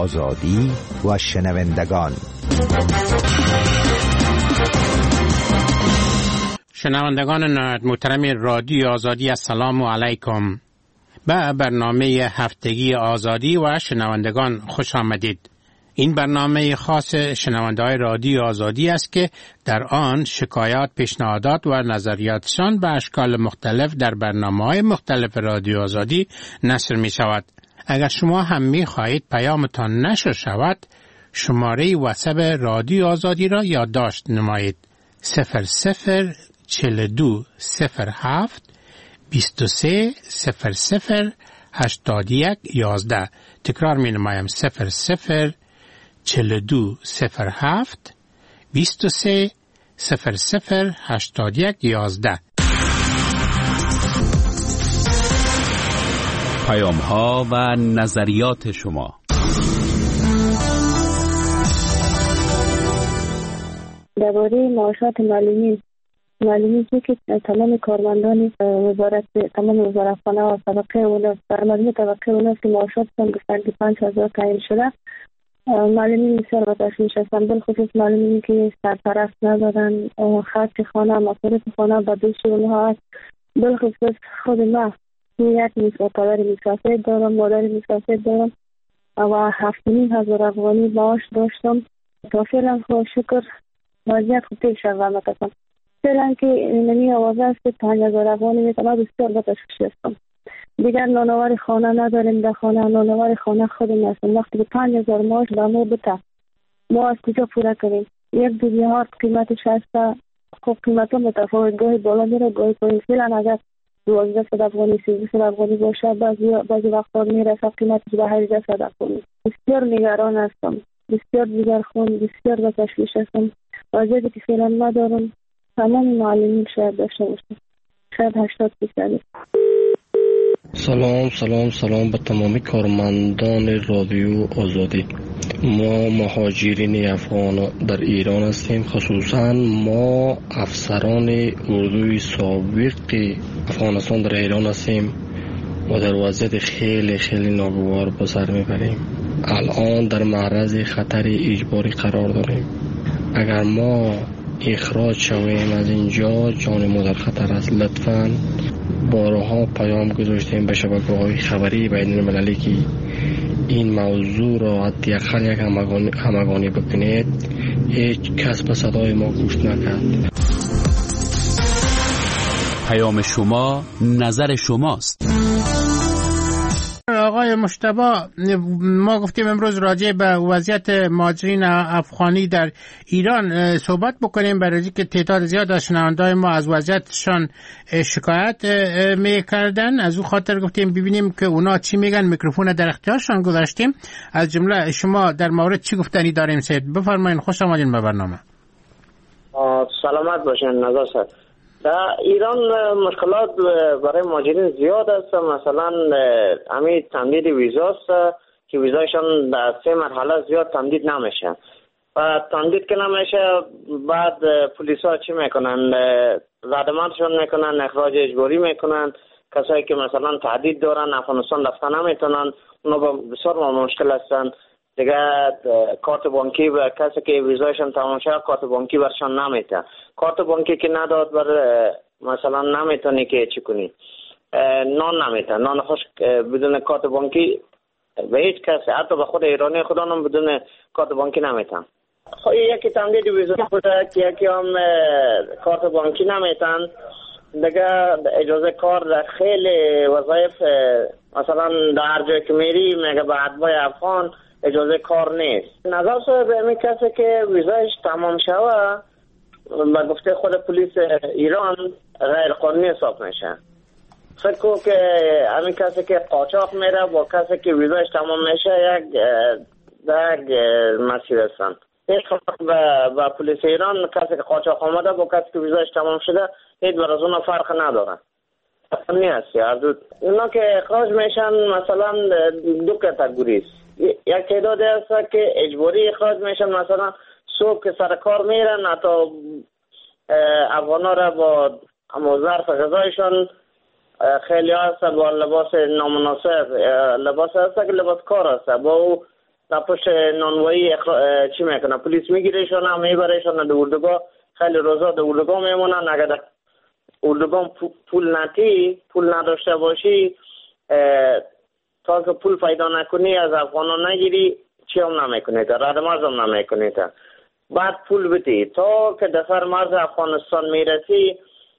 آزادی و شنوندگان. شنوندگان محترم رادیو آزادی، السلام علیکم. به برنامه هفتگی آزادی و شنوندگان خوش آمدید. این برنامه خاص شنونده‌های رادیو آزادی است که در آن شکایات، پیشنهادات و نظریاتشان به اشکال مختلف در برنامه‌های مختلف رادیو آزادی نشر می شود. اگر شما هم می خواهید پیامتان نشر شود، شماره واتساپ رادیو آزادی را یادداشت نمایید: 004207 23008111. تکرار می نمایم: 004207 23008111. پیام ها و نظریات شما. درباره معاشات معلمین که تمام کارمندان وزارت، تمام وزارتخانه و طبقه اولاد، مجموع طبقه اولاد که معاشاتشان گفتن که 5000 تعیین شده، معلمین بسیار به تشویش هستند، بالخصوص معلمینی که سرپرست ندارن، خرج خانه، مصارف خانه به دوش اونها است. بالخصوص خود ما یک پدر مسافر دارم، مادر مسافر دارم و 7500 افغانی معاش داشتم. تا فعلا خدا شکر وضعیت خوب پیش رفت. فعلا که نمی آوازه است که 5000 افغانی میتونم، بسیار به تشویش هستم. دیگر نانوار خانه نداریم، در خانه نانوار خانه خودم هستم. وقتی که 5000 معاش به ما بده، ما از کجا پوره کنیم؟ یک دوبیهات قیمتش هست، خب قیمت ها متفاوت، گاهی بالا میره گاهی پایین. فعلا اگر 1200 افغانی 1300 افغانی باشه، بعضی وقتا میرسه قیمتش به 1800 افغانی. بسیار نگران هستم، بسیار دیگرخوان، بسیار به تشویش هستم. وضعیتی که فعلا ندارم تمام معلمین شاید داشته باشم، شاید 80%. سلام به تمامی کارمندان رادیو آزادی. ما مهاجرین افغان در ایران هستیم، خصوصا ما افسران اردوی سابق افغانستان در ایران هستیم و در وضعیت خیلی ناگوار به سر میبریم. الان در معرض خطر اجباری قرار داریم. اگر ما اخراج شویم از اینجا، جان ما در خطر است. لطفاً بارها پیام گذاشتیم به شبکه‌های خبری بین المللی که این موضوع را حداقل یک همگانی بکنید. هیچ کس به صدای ما گوش نکرد. پیام شما نظر شماست. آقای مجتبی، ما گفتیم امروز راجع به وضعیت مهاجرین افغانی در ایران صحبت بکنیم، برای اینکه تعداد زیاد از شنونده‌های ما از وضعیتشان شکایت می‌کردن. از او خاطر گفتیم ببینیم که اونا چی میگن. میکروفون در اختیارشان گذاشتیم. از جمله شما در مورد چی گفتنی داریم؟ سید بفرمایید. خوش آمدین به برنامه. سلامت باشین. نظر سر در ایران مشکلات برای مهاجرین زیاد است. مثلا همین تمدید ویزاست که ویزایشان در 3 مرحله زیاد تمدید نمیشه و تمدید که نمیشه، بعد پلیس ها چی میکنن؟ زدمانشون میکنن، اخراج اجباری میکنن. کسایی که مثلا تهدید دارن افغانستان رفتن نمیتونن، اونا بسیار مشکل هستن دیگه. کارت بانکی و کسی که ویزایشون تمام شد کارت بانکی برشان نمیده. کارت بانکی که نداد بر مثلا نمیتونی که چی کنی؟ نان نمیده. نان خشک بدون کارت بانکی به هیچ کسی، حتی به خود ایرانی خودانم بدون کارت بانکی نمیتن. خب یکی تمدید ویزا بوده که یکی هم کارت بانکی نمیتن دیگه. اجازه کار در خیلی وظایف، مثلا در هر جای که میری میگه به اتباع افغان اجازه کار نیست. نظر صاحب همین کسی که ویزایش تمام شوه به گفته خود پلیس ایران غیر قانونی حساب میشه. فکر کنم که همین کسی که قاچاق میره با کسی که ویزایش تمام میشه یک مسیر هستن. هیچ با پلیس ایران کسی که قاچاق آمده با کسی که ویزایش تمام شده هیچ بر از اون فرق نداره. نیست یاد. اونا که اخراج میشن مثلا دو کاتگوری است. یک تعداد هست که اجباری اخراج میشن، مثلا صبح که سر کار میرن حتی افغانا را با ظرف غذایشان خیلی هست با لباس نامناسب، لباس هست که لباس کار هست، با او در پشت نانوایی چی میکنه، پلیس میگیرهشون هم میبرهشون در اردوگاه. خیلی روزا در اردوگاه میمونن. اگر در اردوگاه پول نداشته باشی، تا که پول پیدا نکنی از افغانان نگیری چی هم نمیکنی، رد مرز هم نمیکنی. بعد پول بدی تا که در سر مرز افغانستان میرسی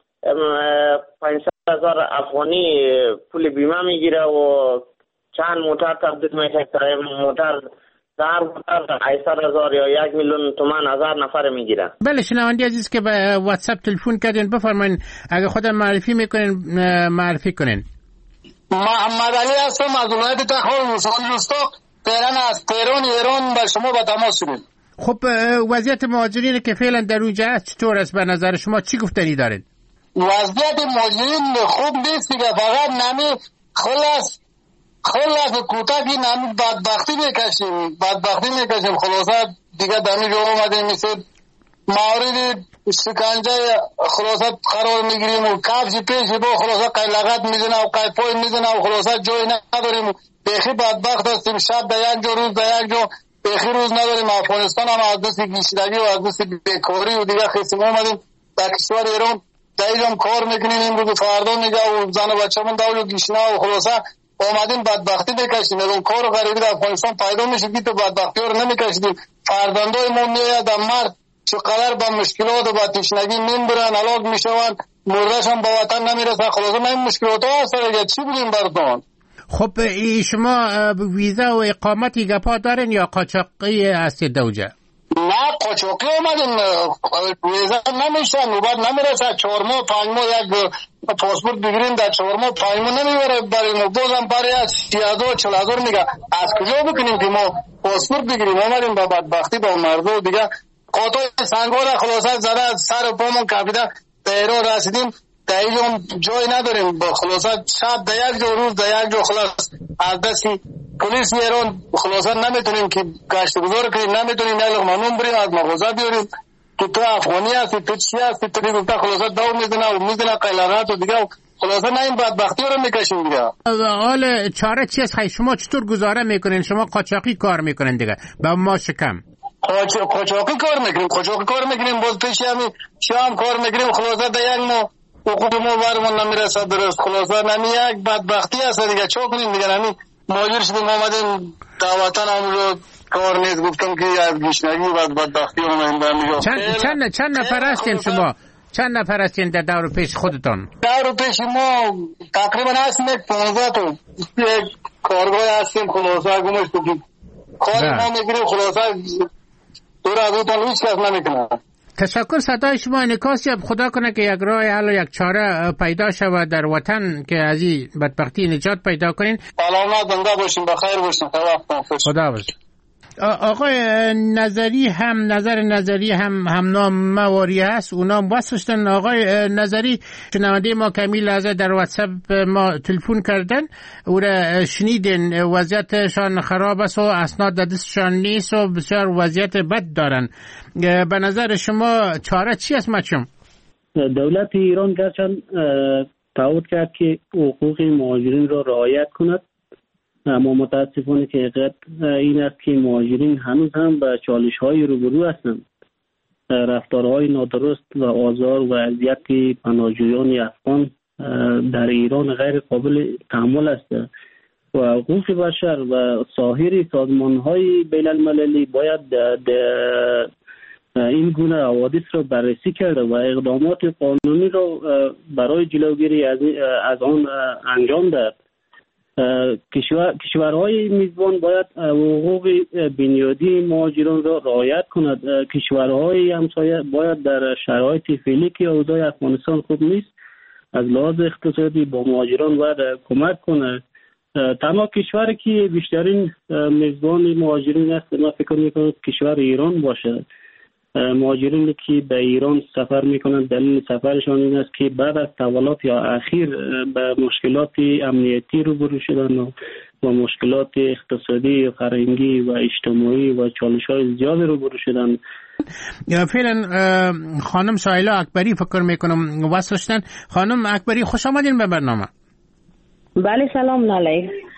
500,000 افغانی پول بیمه میگیره و چند موتر تبدیل میشه. موتر در موتر 800,000 یا 1,000,000 تومان 1000 نفر میگیره. بله شنوندی عزیز که به واتساپ تلفن کردین بفرمایید اگه خودم معرفی میکنین معرفی کنین. محمد علی هستم از ولایت تخار روستان تهران ایران با شما با تماس شدیم. خب وضعیت مهاجرین که فعلا در اونجا هست چطور است به نظر شما، چی گفتنی دارید؟ وضعیت مهاجرین خوب نیست که فقط نمی خلاص کوتاهی نمی بدبختی میکشیم خلاصا دیگه دمی جو اومدیم مثل مورد شکنجه خلاصا قرار میگیریم و کفش پیش با خلاصا قیلقت میزنه و قیپای میزنه و خلاصا جای نداریم. بیخی بدبخت هستیم، شب در یک جا روز در یک جا بیخی روز نداریم. افغانستان هم از دست گیشتگی و از دست بیکاری و دیگه خیسیم اومدیم در کشور ایران دایجم کار میکنیم امروز فردا میگه و زن و بچه‌مون داوجو گیشنا و خلاصا اومدیم بدبختی بکشیم. اون کار غریبی در افغانستان پیدا میشه که تو بدبختی رو نمیکشیدیم. فرزندای ما میاد در مرد چقدر با مشکلات و با تشنگی میمیرن، هلاک میشون، مرده‌ش هم به وطن نمیرسن. خلاصا ما این مشکلات ها هست دیگه، چی بودیم براتون؟ خب شما ویزا و اقامتی گپا دارین یا قاچاقی هستید دوجه؟ نه قاچاقی اومدیم، ویزا نمیشه، نوبت نمیرسه. 4 ماه 5 ماه یک پاسپورت بگیریم در 4 ماه 5 ماه نمیبره برای بازم برای 30,000 40,000 میگه. از کجا بکنیم که ما پاسپورت بگیریم؟ اومدیم با بدبختی با مردم دیگه قاطع سنگار خلاصا زده سر و پامون کپیده ایران رسیدیم. دیگه جای نداریم خلاصا شب در یک جا روز در یک جا خلاص از دستی پلیس ایران خلاصا نمیتونیم که گشت گذار کنیم، نمیتونیم یک لقمه نون بریم از مغازه بیاریم که تو افغانی هستی تو چی هستی تو دیگه خلاصا دو میزنه قیلقات و دیگه خلاصا نه این بدبختی رو میکشیم دیگه. حال چاره چی است؟ شما چطور گزاره میکنین؟ شما قاچاقی کار میکنین دیگه با ما شکم قاچاقی کار میکنیم باز پیش همین شام کار میکنیم خلاصا در یک ما حقوق ما برمون نمیرسه درست. خلاصا نمی یک بدبختی هست دیگه، چه کنیم دیگه. نمی ماجر شدیم اومدیم در وطن هم رو کار نیست، گفتم که از گشنگی و بدبختی اومدیم برمیگاه. چند نفر هستین شما؟ چند نفر هستین در دور پیش خودتان؟ دور پیش ما تقریبا هستیم 15 تا یک کارگاه هستیم. خلاصا گمش بگیم کاری ما میگیریم خلاصا دور از اوتان هیچ کس نمیکنه. تشکر. صدای شما انعکاسی خدا کنه که یک راه حل و یک چاره پیدا شود در وطن که از این بدبختی نجات پیدا کنین. سلامت زنده باشین، بخیر باشین. خدا باشه. آقای نظری هم نظر نظری هم نام مواری هست، اونام واسطن. آقای نظری شنونده ما کمی لحظه در واتساپ ما تلفن کردن، او را شنیدن وضعیتشان خراب است و اسناد در دستشان نیست و بسیار وضعیت بد دارن. به نظر شما چاره چی است مچم؟ دولت ایران گرچند تعهد کرد که حقوق مهاجرین را رعایت کند، اما متاسفانه که حقیقت این است که مهاجرین هنوز هم به چالش‌های روبرو هستند. رفتارهای نادرست و آزار و اذیت پناهجویان افغان در ایران غیر قابل تحمل است و حقوق بشر و سایر سازمان‌های بین‌المللی باید این گونه حوادث را بررسی کرده و اقدامات قانونی را برای جلوگیری از آن انجام دهد. کشورهای میزبان باید حقوق بنیادی مهاجران را رعایت کند. کشورهای همسایه باید در شرایط فعلی که اوضاع افغانستان خوب نیست از لحاظ اقتصادی با مهاجران باید کمک کنه. تنها کشوری که بیشترین میزبان مهاجرین است من فکر میکنم کشور ایران باشه. مهاجرینی که به ایران سفر میکنند دلیل سفرشان این است که بعد از تحولات یا اخیر به مشکلات امنیتی روبرو شدن و مشکلات اقتصادی و فرهنگی و اجتماعی و چالش‌های زیاد روبرو شدن. فعلا خانم سایلا اکبری فکر میکنم وصل شدن. خانم اکبری خوش آمدین به برنامه. بله سلام علیکم.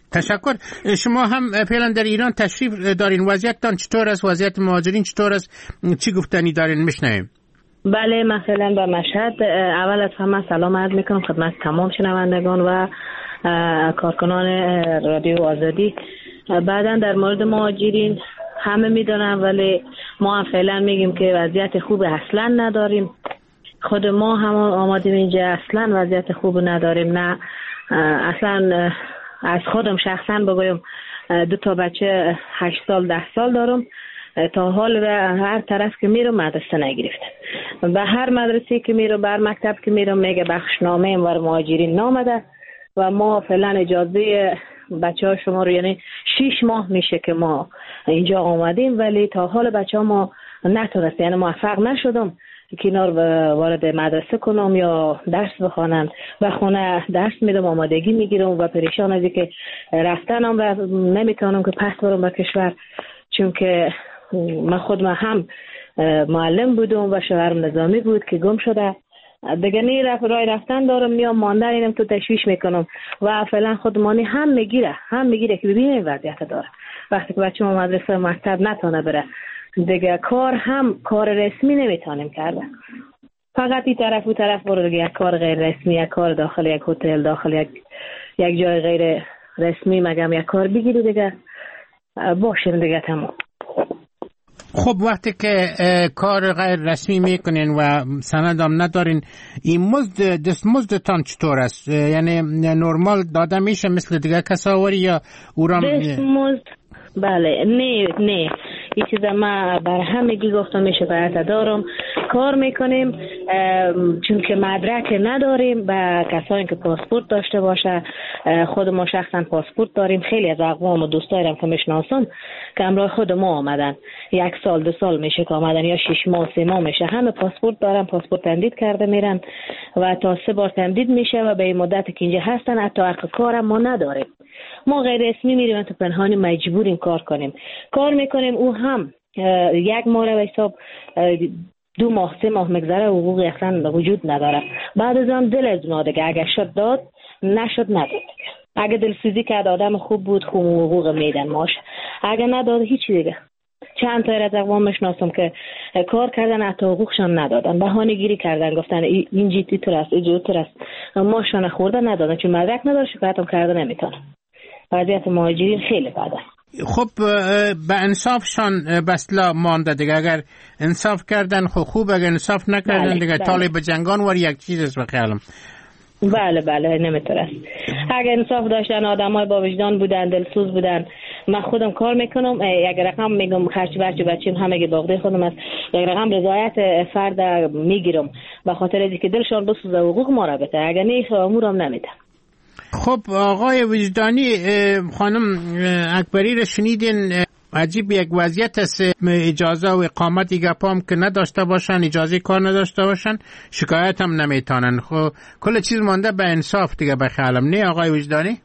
تشکر. شما هم فعلا در ایران تشریف دارین، وضعیتتان چطور است؟ وضعیت مهاجرین چطور است؟ چی گفتنی دارین میشنویم؟ بله، مثلا با مشهد اول از همه سلام عرض میکنم خدمت تمام شنوندگان و کارکنان رادیو آزادی. بعدا در مورد مهاجرین همه میدونن، ولی ما هم فعلا میگیم که وضعیت خوب اصلا نداریم. خود ما هم آمادیم اینجا اصلا وضعیت خوب نداریم. نه اصلا از خودم شخصا بگویم 2 بچه 8 سال 10 سال دارم، تا حال هر طرف که میرم مدرسه نگرفتم. به هر مدرسه که میرم، به هر مکتب که میرم میگه بخشنامه اینور مهاجرین نامده و ما فعلا اجازه بچه ها شما رو، یعنی 6 ماه میشه که ما اینجا آمدیم ولی تا حال بچه ها ما نتونست، یعنی موفق نشدم که اینا رو وارد مدرسه کنم یا درس بخوانن. به خونه درس میدم، آمادگی میگیرم و پریشان از که رفتنم و نمیتونم که پس برم به کشور، چون که من خودم هم معلم بودم و شوهرم نظامی بود که گم شده دیگه. نی راه رفتن دارم، میام ماندن اینم تو تشویش میکنم و فعلا خودمانی هم میگیره که ببینیم وضعیت داره. وقتی که بچه‌م مدرسه مکتب نتونه بره دیگه، کار رسمی نمیتونیم کرده، فقط این طرف و طرف برو دیگه، یک کار غیر رسمی، یک کار داخل یک هتل، داخل یک جای غیر رسمی مگم یک کار بگیری دیگه باشیم دیگه تمام. خب وقتی که کار غیر رسمی میکنین و سند هم ندارین، این دستمزدتان چطور است؟ یعنی نرمال داده میشه مثل دیگه کساوری یا اورام؟ دستمزد بله، نه این چیز ما بر همگی گفتم میشه باید دارم، کار میکنیم چون که مدرک نداریم. به کسایی که پاسپورت داشته باشه، خود ما شخصا پاسپورت داریم، خیلی از اقوام و دوستایرم که میشناسم که همراه خود ما آمدن، 1 سال 2 سال میشه که آمدن یا 6 ماه 3 ماه میشه، همه پاسپورت دارن، پاسپورت تمدید کرده میرن و تا 3 بار تمدید میشه و به این مدت که اینجا هستن حتی حق کارم ما نداریم. ما غیر رسمی میریم تو پنهانی، مجبوریم کار میکنیم. او هم 1 ماه به حساب 2 ماه 3 ماه مگذره حقوقی اصلا وجود نداره. بعد از هم دل از اونا دیگه، اگه شد داد، نشد نداد. اگه دلسوزی کرد آدم خوب بود خوب حقوق میدن ماش، اگه نداد هیچی دیگه. چند تا از اقوام میشناسم که کار کردن حتی حقوقشان ندادن، بهانه گیری کردن، گفتن این جیتی تو است اینجوری تو است، ماشون خورده ندادن چون مدرک نداره، شکایت هم کرده نمیتونه. وضعیت مهاجرین خیلی بده. خب به انصافشان بسلا مانده دیگه، اگر انصاف کردن خوب، اگر انصاف نکردن دیگه طالب جنگان ور یک چیز است بخیالم. بله نمیتونه. اگر انصاف داشتن آدمای با وجدان بودن، دلسوز بودن، من خودم کار میکنم، یک رقم میگم خرج بچه‌م همه باغده خودم است، یک رقم رضایت فرد میگیرم به خاطر اینکه دلشان بسوزه حقوق ما را بده، اگر نه امورم نمیده. خب آقای وجدانی، خانم اکبری رو شنیدین، عجیب یک وضعیت است، اجازه و اقامتی گپام که نداشته باشن، اجازه کار نداشته باشن، شکایت هم نمیتونن. خب کل چیز مانده به انصاف دیگه بخیالم، نه آقای وجدانی؟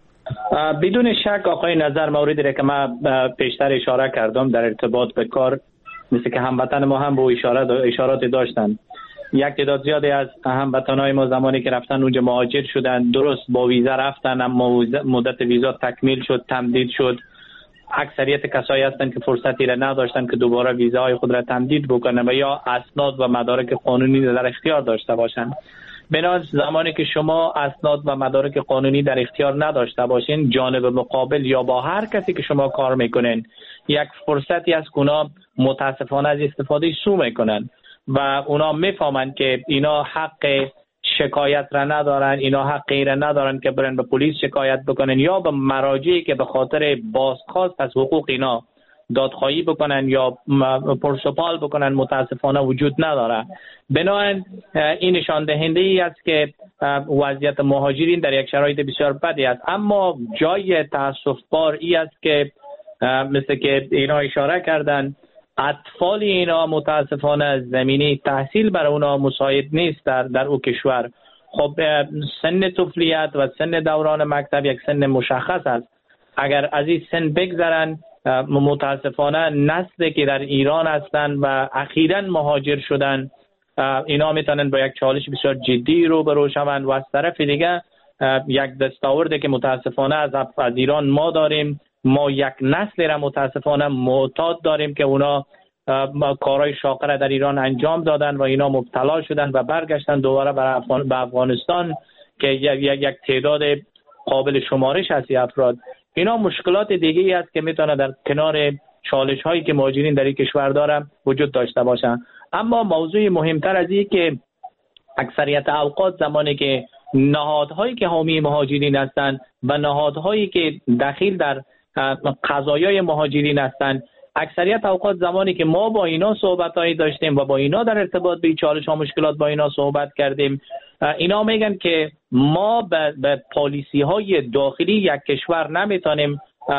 بدون شک آقای نظر موردی را که من پیشتر اشاره کردم در ارتباط به کار، مثل که هموطن ما هم با اشارات داشتن. یک تعداد زیادی از هموطنای ما زمانی که رفتن اونجا مهاجر شدن، درست با ویزا رفتن اما مدت ویزا تکمیل شد، تمدید شد. اکثریت کسایی هستن که فرصتی را نداشتن که دوباره ویزاهای خود را تمدید بکنن و یا اسناد و مدارک قانونی در اختیار داشته باشند. بنابراین زمانی که شما اسناد و مدارک قانونی در اختیار نداشته باشین، جانب مقابل یا با هر کسی که شما کار میکنین یک فرصتی از اونا متاسفانه از استفاده سو میکنن و اونا میفهمن که اینا حق شکایت را ندارن، اینا حقی را ندارن که برن به پلیس شکایت بکنن یا به مراجعی که به خاطر بازخواست از حقوق اینا دادخواهی بکنن یا پرسپال بکنن، متاسفانه وجود نداره. بنابراین این نشان دهنده ای است که وضعیت مهاجرین در یک شرایط بسیار بدی است. اما جای تاسف بار ای است که مثل که اینا اشاره کردن، اطفال اینا متاسفانه زمینه تحصیل برای اونا مساعد نیست در او کشور. خب سن طفولیت و سن دوران مکتب یک سن مشخص است. اگر از این سن بگذرن، متاسفانه نسلی که در ایران هستند و اخیراً مهاجر شدن، اینا میتونن با یک چالش بسیار جدی روبرو شوند و از طرف دیگه یک دستاورده که متاسفانه از ایران ما داریم. ما یک نسل را متاسفانه معتاد داریم که اونا کارهای شاقه را در ایران انجام دادن و اینا مبتلا شدن و برگشتن دوباره به افغانستان که یک تعداد قابل شمارش هستی افراد. اینا مشکلات دیگه‌ای است که میتونه در کنار چالش هایی که مهاجرین در این کشور دارن وجود داشته باشن. اما موضوع مهمتر از این که اکثریت اوقات زمانی که نهادهایی که حامی مهاجرین هستند و نهادهایی که دخیل در قضایای مهاجرین هستند، اکثریت اوقات زمانی که ما با اینا صحبتایی داشتیم و با اینا در ارتباط به چالش ها مشکلات با اینا صحبت کردیم، اینا میگن که ما به پالیسی های داخلی یک کشور نمیتونیم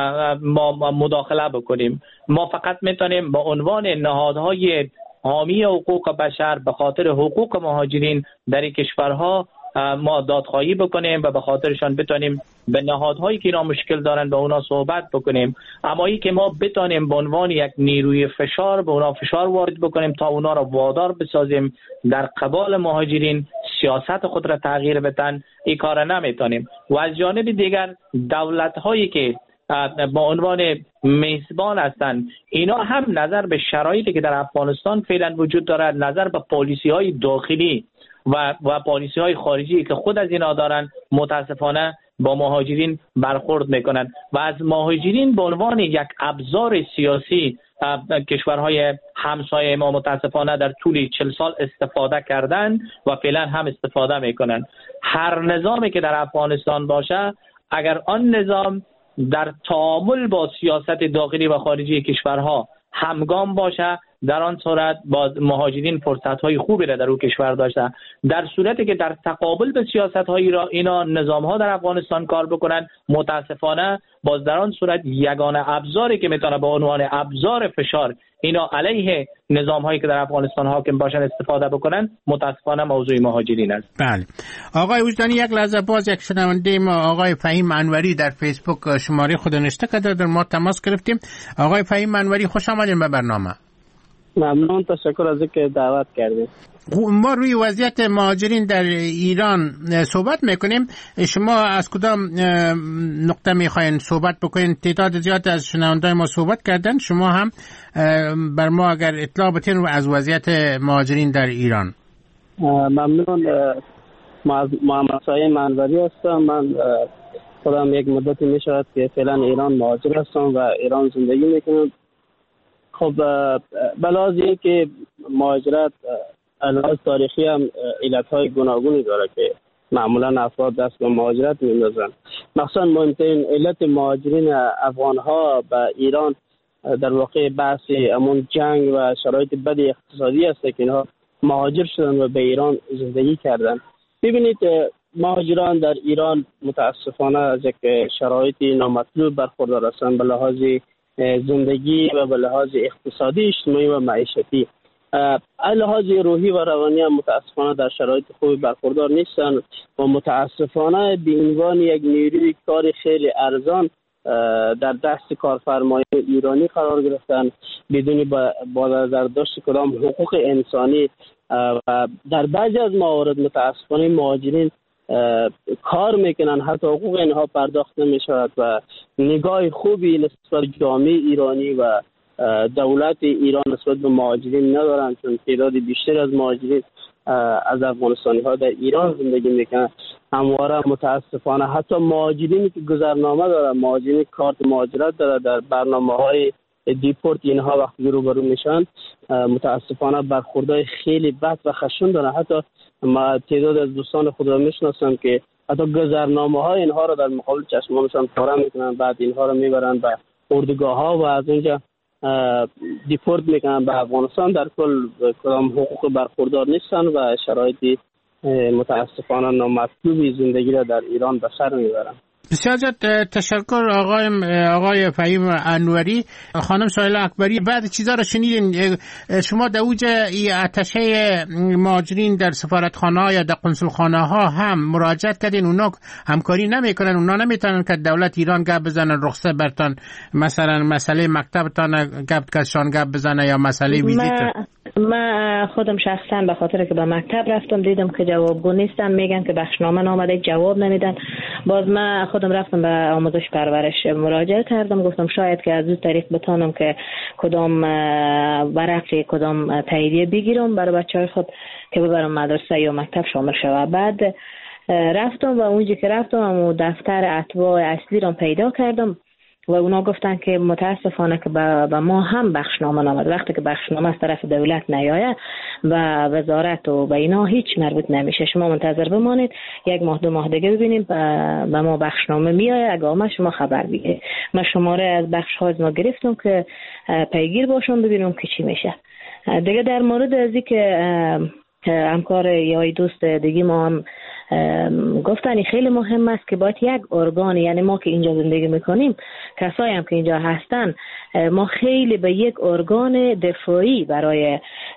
ما مداخله بکنیم. ما فقط میتونیم با عنوان نهادهای حامی حقوق بشر به خاطر حقوق مهاجرین در این کشورها ما دادخواهی بکنیم و به خاطرشان بتونیم به نهادهایی که اینا مشکل دارن به اونا صحبت بکنیم. اما ای که ما بتونیم به عنوان یک نیروی فشار به اونا فشار وارد بکنیم تا اونا را وادار بسازیم در قبال مهاجرین سیاست خود را تغییر بدن، این کار نمیتونیم. و از جانب دیگر دولت‌هایی که با عنوان میزبان هستند، اینا هم نظر به شرایطی که در افغانستان فعلا وجود دارد، نظر به پالیسی‌های داخلی و پالیسی‌های خارجی که خود از اینا دارن، متاسفانه با مهاجرین برخورد میکنن و از مهاجرین به عنوان یک ابزار سیاسی کشورهای همسایه ما متاسفانه در طول 40 سال استفاده کردن و فعلا هم استفاده میکنن. هر نظامی که در افغانستان باشه، اگر آن نظام در تعامل با سیاست داخلی و خارجی کشورها همگام باشه، در آن صورت با مهاجرین فرصت‌های خوبی را در اون کشور داشته. در صورتی که در تقابل به سیاست‌های اینا نظام‌ها در افغانستان کار بکنن، متاسفانه باز در آن صورت یگانه ابزاری که میتونه به عنوان ابزار فشار اینا علیه نظام‌هایی که در افغانستان حاکم باشن استفاده بکنن، متاسفانه موضوع مهاجرین است. بله. آقای وجدانی، یک لحظه باز یک شنونده ما آقای فهیم انوری در فیسبوک شماره خود نوشته کرده، در ما تماس گرفتیم. آقای فهیم انوری، خوش آمدید به برنامه. ممنون، تشکر از اینکه دعوت کردید. ما روی وضعیت مهاجرین در ایران صحبت میکنیم. شما از کدام نقطه میخواین صحبت بکنین؟ تعداد زیاد از شنوندای ما صحبت کردن، شما هم بر ما اگر اطلاع بدین از وضعیت مهاجرین در ایران. ممنون. محمد صاحب انوری هستم. من خودم یک مدتی میشود که فعلا ایران مهاجر هستم و ایران زندگی میکنم. خب بلازی که مهاجرت از تاریخی هم علتهای گوناگونی داره که معمولا افراد دست به مهاجرت میندازن. مخصوصا مهمترین علت مهاجرین افغانها به ایران در واقع بحث امون جنگ و شرایط بد اقتصادی است که اینها مهاجر شدن و به ایران زندگی کردن. ببینید مهاجران در ایران متاسفانه از یک شرایط نامطلوب برخوردار هستند به لحاظ زندگی و به لحاظ اقتصادی، اجتماعی و معیشتی. لحاظ روحی و روانی هم متاسفانه در شرایط خوبی برخوردار نیستن و متاسفانه به عنوان یک نیروی کار خیلی ارزان در دست کارفرمایان ایرانی قرار گرفتن بدون با نظر داشت کدام حقوق انسانی. و در بعضی از موارد متاسفانه مهاجرین کار میکنن، حتی حقوق اینها پرداخت نمیشود و نگاه خوبی نسبت جامعه ایرانی و دولت ایران نسبت به مهاجرین ندارن، چون تعداد بیشتر از مهاجرین از افغانستانی ها در ایران زندگی میکنن. همواره متاسفانه حتی مهاجرینی که گذرنامه دارن، مهاجرین کارت مهاجرت داره، در برنامه های دیپورت اینها وقتی روبرو میشن متاسفانه برخوردهای خیلی بد و خشن دارن. حتی ما تعداد از دوستان خود را میشناسم که حتی گذرنامه های اینها را در مقابل چشمانشان پاره میکنن، بعد اینها را میبرن به اردوگاه ها و از اینجا دیپورت میکنن به افغانستان. در کل کدام حقوق برخوردار نیستن و شرایطی متاسفانه نامطلوبی زندگی را در ایران به سر میبرن. بسیار زیاد تشکر آقای فهیم انوری. خانم سایله اکبری، بعد چیزا رو شنیدین. شما در اوج اتشه مهاجرین در سفارتخانه‌ها یا در قنصلخانه‌ها هم مراجعت کردین، اونا همکاری نمیکنن، اونا نمیتونن که دولت ایران گپ بزنن رخصت برتان، مثلا مسئله مکتبتان گپ کشان گپ بزنه یا مسئله ویزیت؟ من خودم شخصا به خاطر که به مکتب رفتم دیدم که جوابگو نیستن، میگن که بخشنامه نامده، جواب نمیدن. باز من خودم رفتم به آموزش پرورش مراجعه کردم، گفتم شاید که از اون طریق بتونم که کدام ورقی کدام تاییدیه بگیرم برای بچه‌های خود که ببرم مدرسه یا مکتب شامل شود. بعد رفتم و اونجا که رفتم دفتر اتباع اصلی رو پیدا کردم و اونا گفتن که متاسفانه که به ما هم بخشنامه نامد. وقتی که بخشنامه از طرف دولت نیاید و وزارت و به اینا هیچ مربوط نمیشه. شما منتظر بمانید 1 ماه 2 ماه دیگه ببینیم به ما بخشنامه میآید، اگه آمد شما خبر بگیرید. من شماره از بخش ها از ما گرفتم که پیگیر باشم ببینم که چی میشه. دیگه در مورد از اینکه همکار یا دوست دیگه ما هم گفتن خیلی مهم است که باید یک ارگان، یعنی ما که اینجا زندگی میکنیم، کسایی هم که اینجا هستن، ما خیلی به یک ارگان دفاعی برای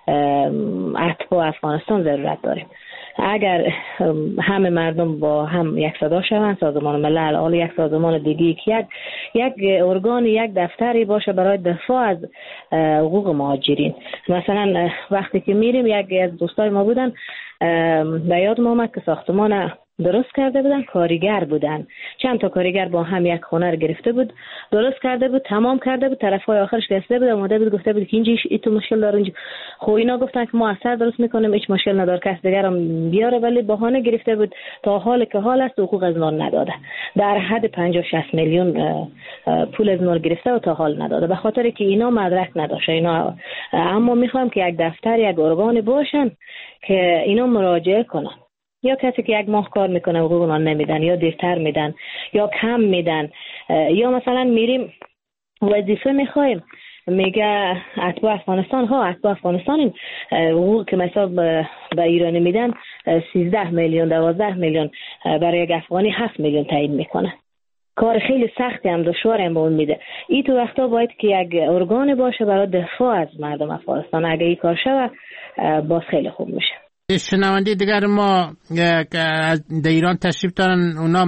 اتباع افغانستان ضرورت داریم. اگر همه مردم با هم یک صدا شوند، سازمان ملل عالی یک سازمان دیگه که یک ارگان، یک دفتری باشه برای دفاع از حقوق مهاجرین. مثلا وقتی که میریم، یک از دوستای ما بودن به یادم آمد که ساختمان درست کرده بودن، کارگر بودن، چند تا کارگر با هم یک خونه رو گرفته بود، درست کرده بود، تمام کرده بود، طرفای آخرش رسیده بود، اومده بود گفته بود که اینجا تو مشکل داره اینجا. خب اینا گفتن که ما اثر درست میکنیم، هیچ مشکل نداره، کس دیگر هم بیاره، ولی بهانه گرفته بود تا حال که حال است حقوق از ما نداده. در حد 50-60 میلیون پول از ما گرفته و تا حال نداده، به خاطر که اینا مدرک نداشته اینا. اما میخوام که یک دفتر، یک ارگان باشن که اینا مراجعه کنن. یا کسی که 1 ماه کار میکنه حقوق اون نمیدن، یا دیرتر میدن یا کم میدن، یا مثلا میریم وظیفه میخوایم، میگه اتباع افغانستان حقوق که مثلا به ایرانی میدن 13 میلیون 12 میلیون، برای یک افغانی 7 میلیون تعیین میکنه. کار خیلی سختی هم دشوار هم به اون میده. این تو وقتا باید که یک ارگان باشه برای دفاع از مردم افغانستان. اگه این کار شود باز خیلی خوب میشه. شنونده دیگر ما از ایران تشریف دارن، اونا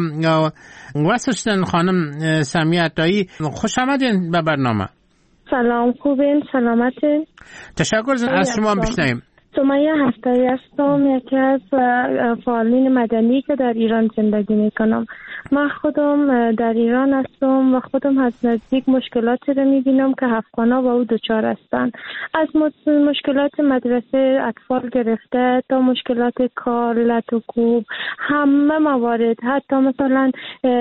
واسه خانم سمیه عطایی، خوش آمدین به برنامه. سلام، خوبین؟ سلامتین؟ تشکر از شما. بشنویم. سمیه عطایی هستم، یکی از فعالین مدنی که در ایران زندگی میکنم. من خودم در ایران هستم و خودم از نزدیک مشکلاتی رو میبینم که افغانا با او دچار هستند. از مشکلات مدرسه اطفال گرفته تا مشکلات کار، لط و کوب، همه موارد. حتی مثلا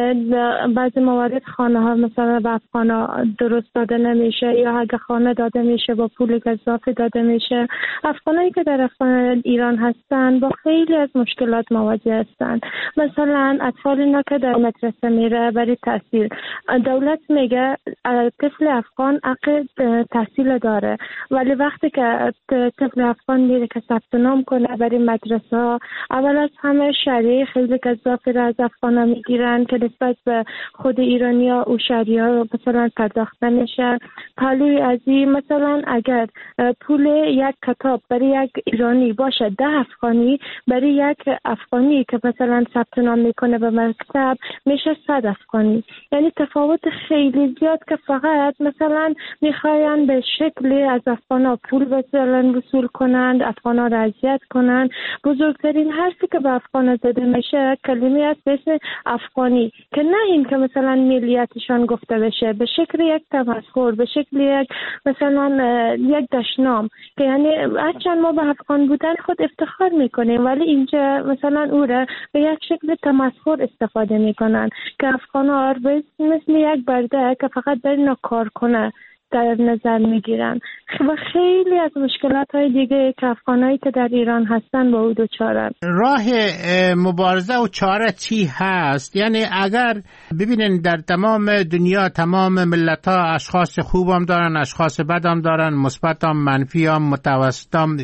بعضی موارد خانه ها مثلا به افغانا درست داده نمیشه، یا اگه خانه داده میشه با پول اضافی داده میشه. افغانایی که در ایران هستن با خیلی از مشکلات مواجه هستن. مثلا اطفال اینا که در مدرسه میره برای تحصیل، دولت میگه طفل افغان حق تحصیل داره، ولی وقتی که طفل افغان میره که ثبت نام کنه برای مدرسه، اول از همه شهریه خیلی اضافی را از افغانا میگیرن که نسبت به خود ایرانیا و شهریه مثلا پرداخت نمیشه. حالی از این مثلا اگر پول یک کتاب برای یک ایرانی باشه 10 افغانی، برای یک افغانی که مثلا ثبت نام میکنه به مکتب میشه 100 افغانی. یعنی تفاوت خیلی زیاد که فقط مثلا میخواین به شکلی از افغانا پول مثلا وصول کنند، افغانا را اذیت کنند. بزرگترین حرفی که به افغانا زده میشه کلمه است به اسم افغانی، که نه این که مثلا ملیتشان گفته بشه، به شکل یک تمسخر، به شکل یک مثلا یک دشنام، که یعنی هرچند ما به افغان بودن خود افتخار میکنیم، ولی اینجا مثلا او را به یک شکل تمسخر استفاده میکنن که افغانا مثل یک برده که فقط برای کار کنه در نظر میگیرن. و خیلی از مشکلات های دیگه که افغانایی که در ایران هستن با او دچارن. راه مبارزه و چاره چی هست؟ یعنی اگر ببینین در تمام دنیا تمام ملت ها اشخاص خوب هم دارن، اشخاص بد هم دارن، مثبت هم، منفی هم، متوسط هم.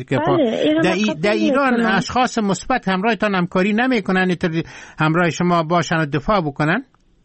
در ایران اشخاص مثبت همراهتان همکاری نمیکنن همراه شما باشن و دفاع بکنن؟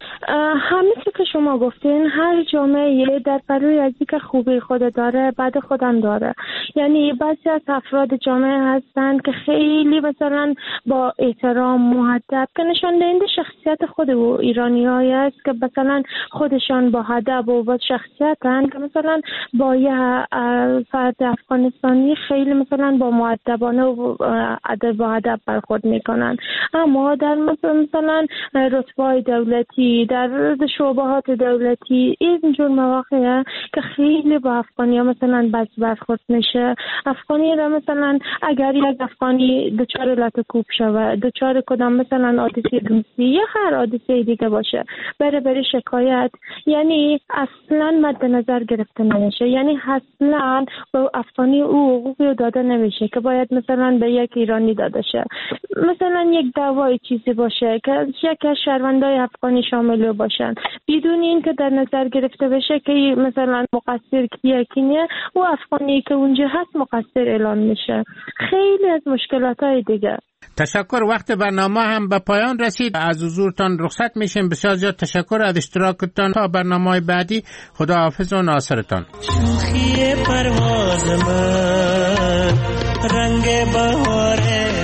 همه چی که شما گفتین، هر جامعه در پروی از که خوبی خود داره، بعد خودم داره. یعنی بعضی از افراد جامعه هستند که خیلی مثلا با احترام مؤدب که نشان دهنده شخصیت خود و ایرانی‌هایی است که مثلا خودشان با ادب و با شخصیتند که مثلا با یه فرد افغانستانی خیلی مثلا با مؤدبانه و ادب برخورد میکنن. اما در مثلا رتبه‌های دولتی، در شعبهات دولتی اینجور مواقع که خیلی با افغانی‌ها مثلا بد برخورد میشه. افغانی را مثلا اگر یک افغانی دچار لطکوب شود، دچار کدام مثلا حادثه دوستی یا هر حادثه دیگه باشه، بره شکایت، یعنی اصلا مد نظر گرفته نمیشه. یعنی اصلا با افغانی او حقوقی داده نمیشه که باید مثلا به یک ایرانی داده شه. مثلا یک دعوای چیزی باشه که یک از شهروندای افغانی شامل باشن، بدون این که در نظر گرفته بشه که مثلا مقصر کیه کی نه، و افغانی که اونجا هست مقصر اعلان میشه. خیلی از مشکلاتای دیگه. تشکر. وقت برنامه هم به پایان رسید. از حضورتان رخصت میشیم. بسیار زیاد تشکر از اشتراکتان. تا برنامه بعدی، خدا حافظ و ناصرتان. شوخی پرواز من رنگ بهار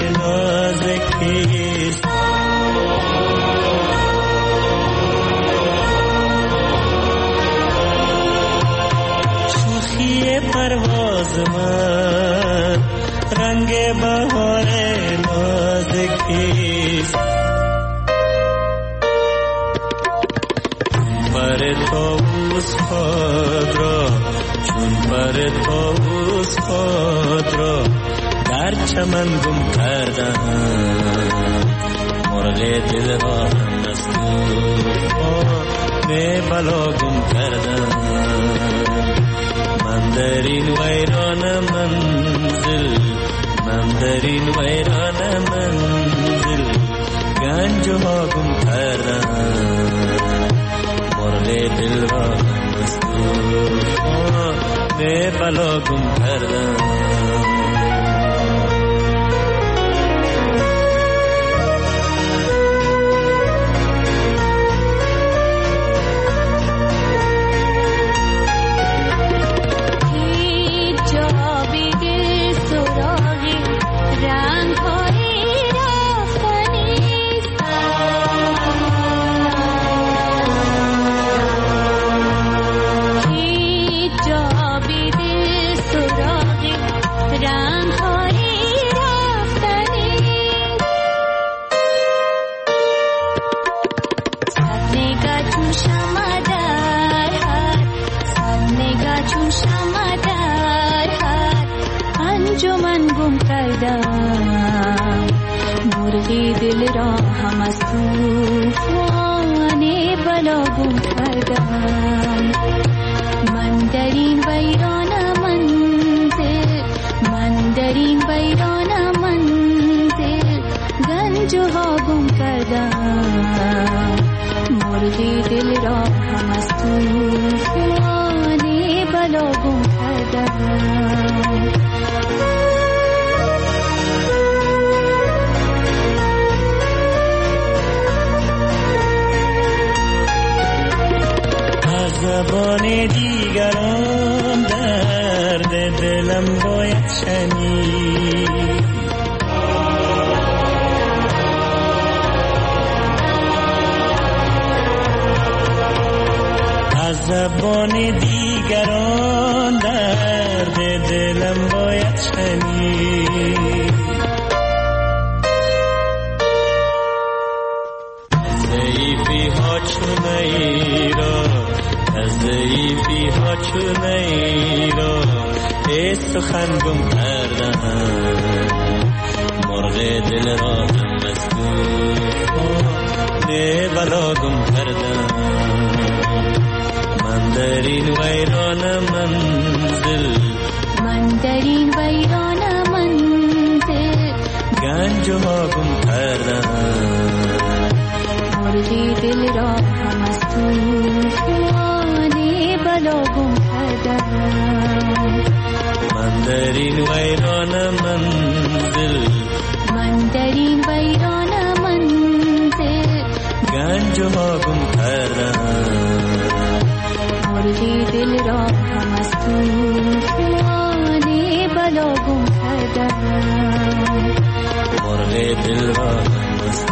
نازکیست، شوخی پرواز من رنگ بهار نازکیست، پر طاووس خود را چون پر طاووس خود را در چمن گم کردم، مرغ دل را از طوفان بلا گم کردم. من در این ویران منزل، من در این ویران منزل گنج ها گم کردم، مرغ دل را از طوفان بلا گم کردم. مرغی دل را هم از طوفان بلا گم کردم. من در این ویران منزل، من در این ویران منزل گنج ها گم کردم، مرغی دل را هم از طوفان بلا گم کردم. زبان دیگران درد دلم باید شنید، از زبان دیگران درد دلم باید شنید. ضعیفی ها چون ایران، از ضعیفی ها چون ایران ای سخن گم کردم، مرغ دل را هم از طوفان بلا گم کردم. من در این ویران منزل، من در این ویران منزل گنج ها گم کردم، مرغی دل را هم از طوفان بلا گم کردم. من در این ویران منزل، من در این ویران منزل گنج ها گم کردم، مرغی دل را هم از طوفان مرغ دل را از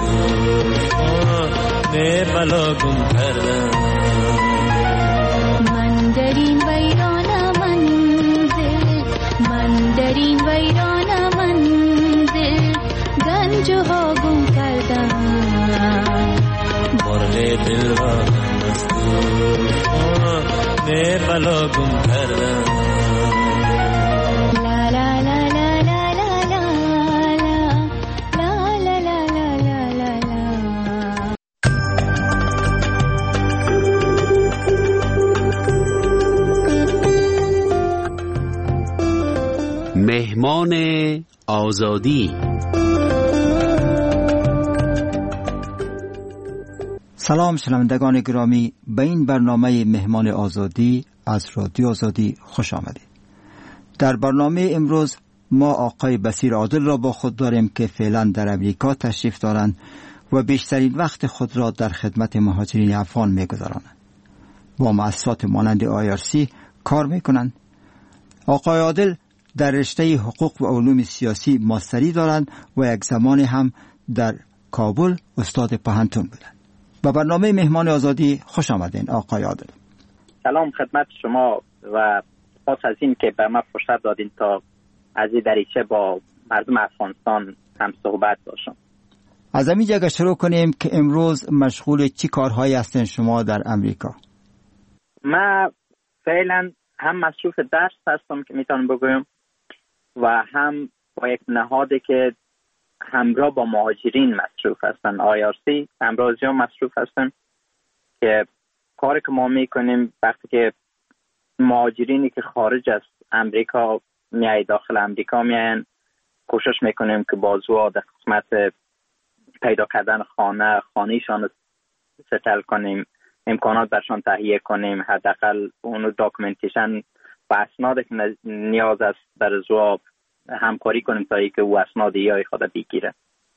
طوفان بلا گم کردم. من در این ویران منزل، من در این ویران منزل گنج ها گم کردم. مرغ دل را از طوفان بلا گم کردم. مهمان آزادی. سلام شنوندگان گرامی، به این برنامه مهمان آزادی از رادیو آزادی خوش آمدید. در برنامه امروز ما آقای بصیر عادل را با خود داریم که فعلا در امریکا تشریف دارند و بیشترین وقت خود را در خدمت مهاجرین افغان می‌گذرانند. با مؤسسات مانند IRC کار می‌کنند. آقای عادل در رشته حقوق و علوم سیاسی ماستری دارند و یک زمانی هم در کابل استاد پهنتون بودند. با برنامه مهمان آزادی خوش آمدین آقای عادل. سلام خدمت شما و خاص از این که به ما فرصت دادین تا از این دریچه با مردم افغانستان هم صحبت باشم. از همین جگه شروع کنیم که امروز مشغول چی کارهایی هستین شما در امریکا؟ من فعلا هم مصروف درس هستم که میتونم بگویم و هم با یک نهادی که همراه با مهاجرین مصروف هستن، IRC همراه زیاد مصروف هستن که کاری که ما میکنیم وقتی که مهاجرینی که خارج از امریکا میای داخل امریکا میاین، کوشش میکنیم که بازوها در قسمت پیدا کردن خانهشان ستل کنیم، امکانات برشان تهیه کنیم، حداقل اونو داکومنتیشن و اسنادی که نیاز است در زواب همکاری کنیم تا اینکه او اسناد یای خود بگیره.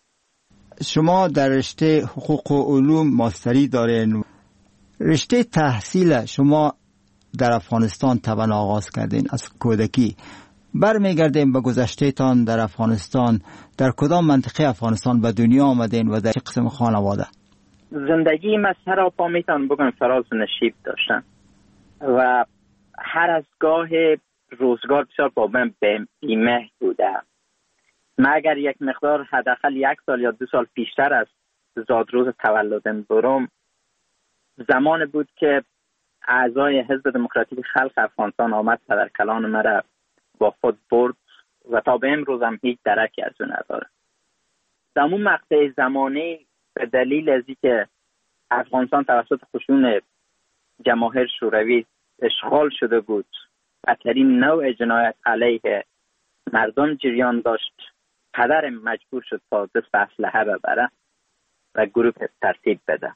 شما در رشته حقوق و علوم ماستری دارین. رشته تحصیل شما در افغانستان طبعا آغاز کردین از کودکی. برمیگردیم به گذشته تان در افغانستان. در کدام منطقه افغانستان به دنیا آمدین و در چه قسم خانواده؟ زندگی من سراپا میتونم بگم فراز نشیب داشتم و هر از گاه روزگار بسیار با من بیمه بوده. من اگر یک مقدار حداقل 1 سال یا 2 سال پیشتر از زادروز تولدم برم، زمان بود که اعضای حزب دموکراتیک خلق افغانستان آمد در کلان مرا با خود برد و تا به امروز هم هیچ درکی از اون نداره. در اون مقطع زمانی به دلیل از اینکه افغانستان توسط خشون جماهیر شوروی اشغال شده بود، بدترین نوع جنایت علیه مردم جریان داشت، پدرم مجبور شد تا دست اسلحه ببره و گروه ترتیب بده.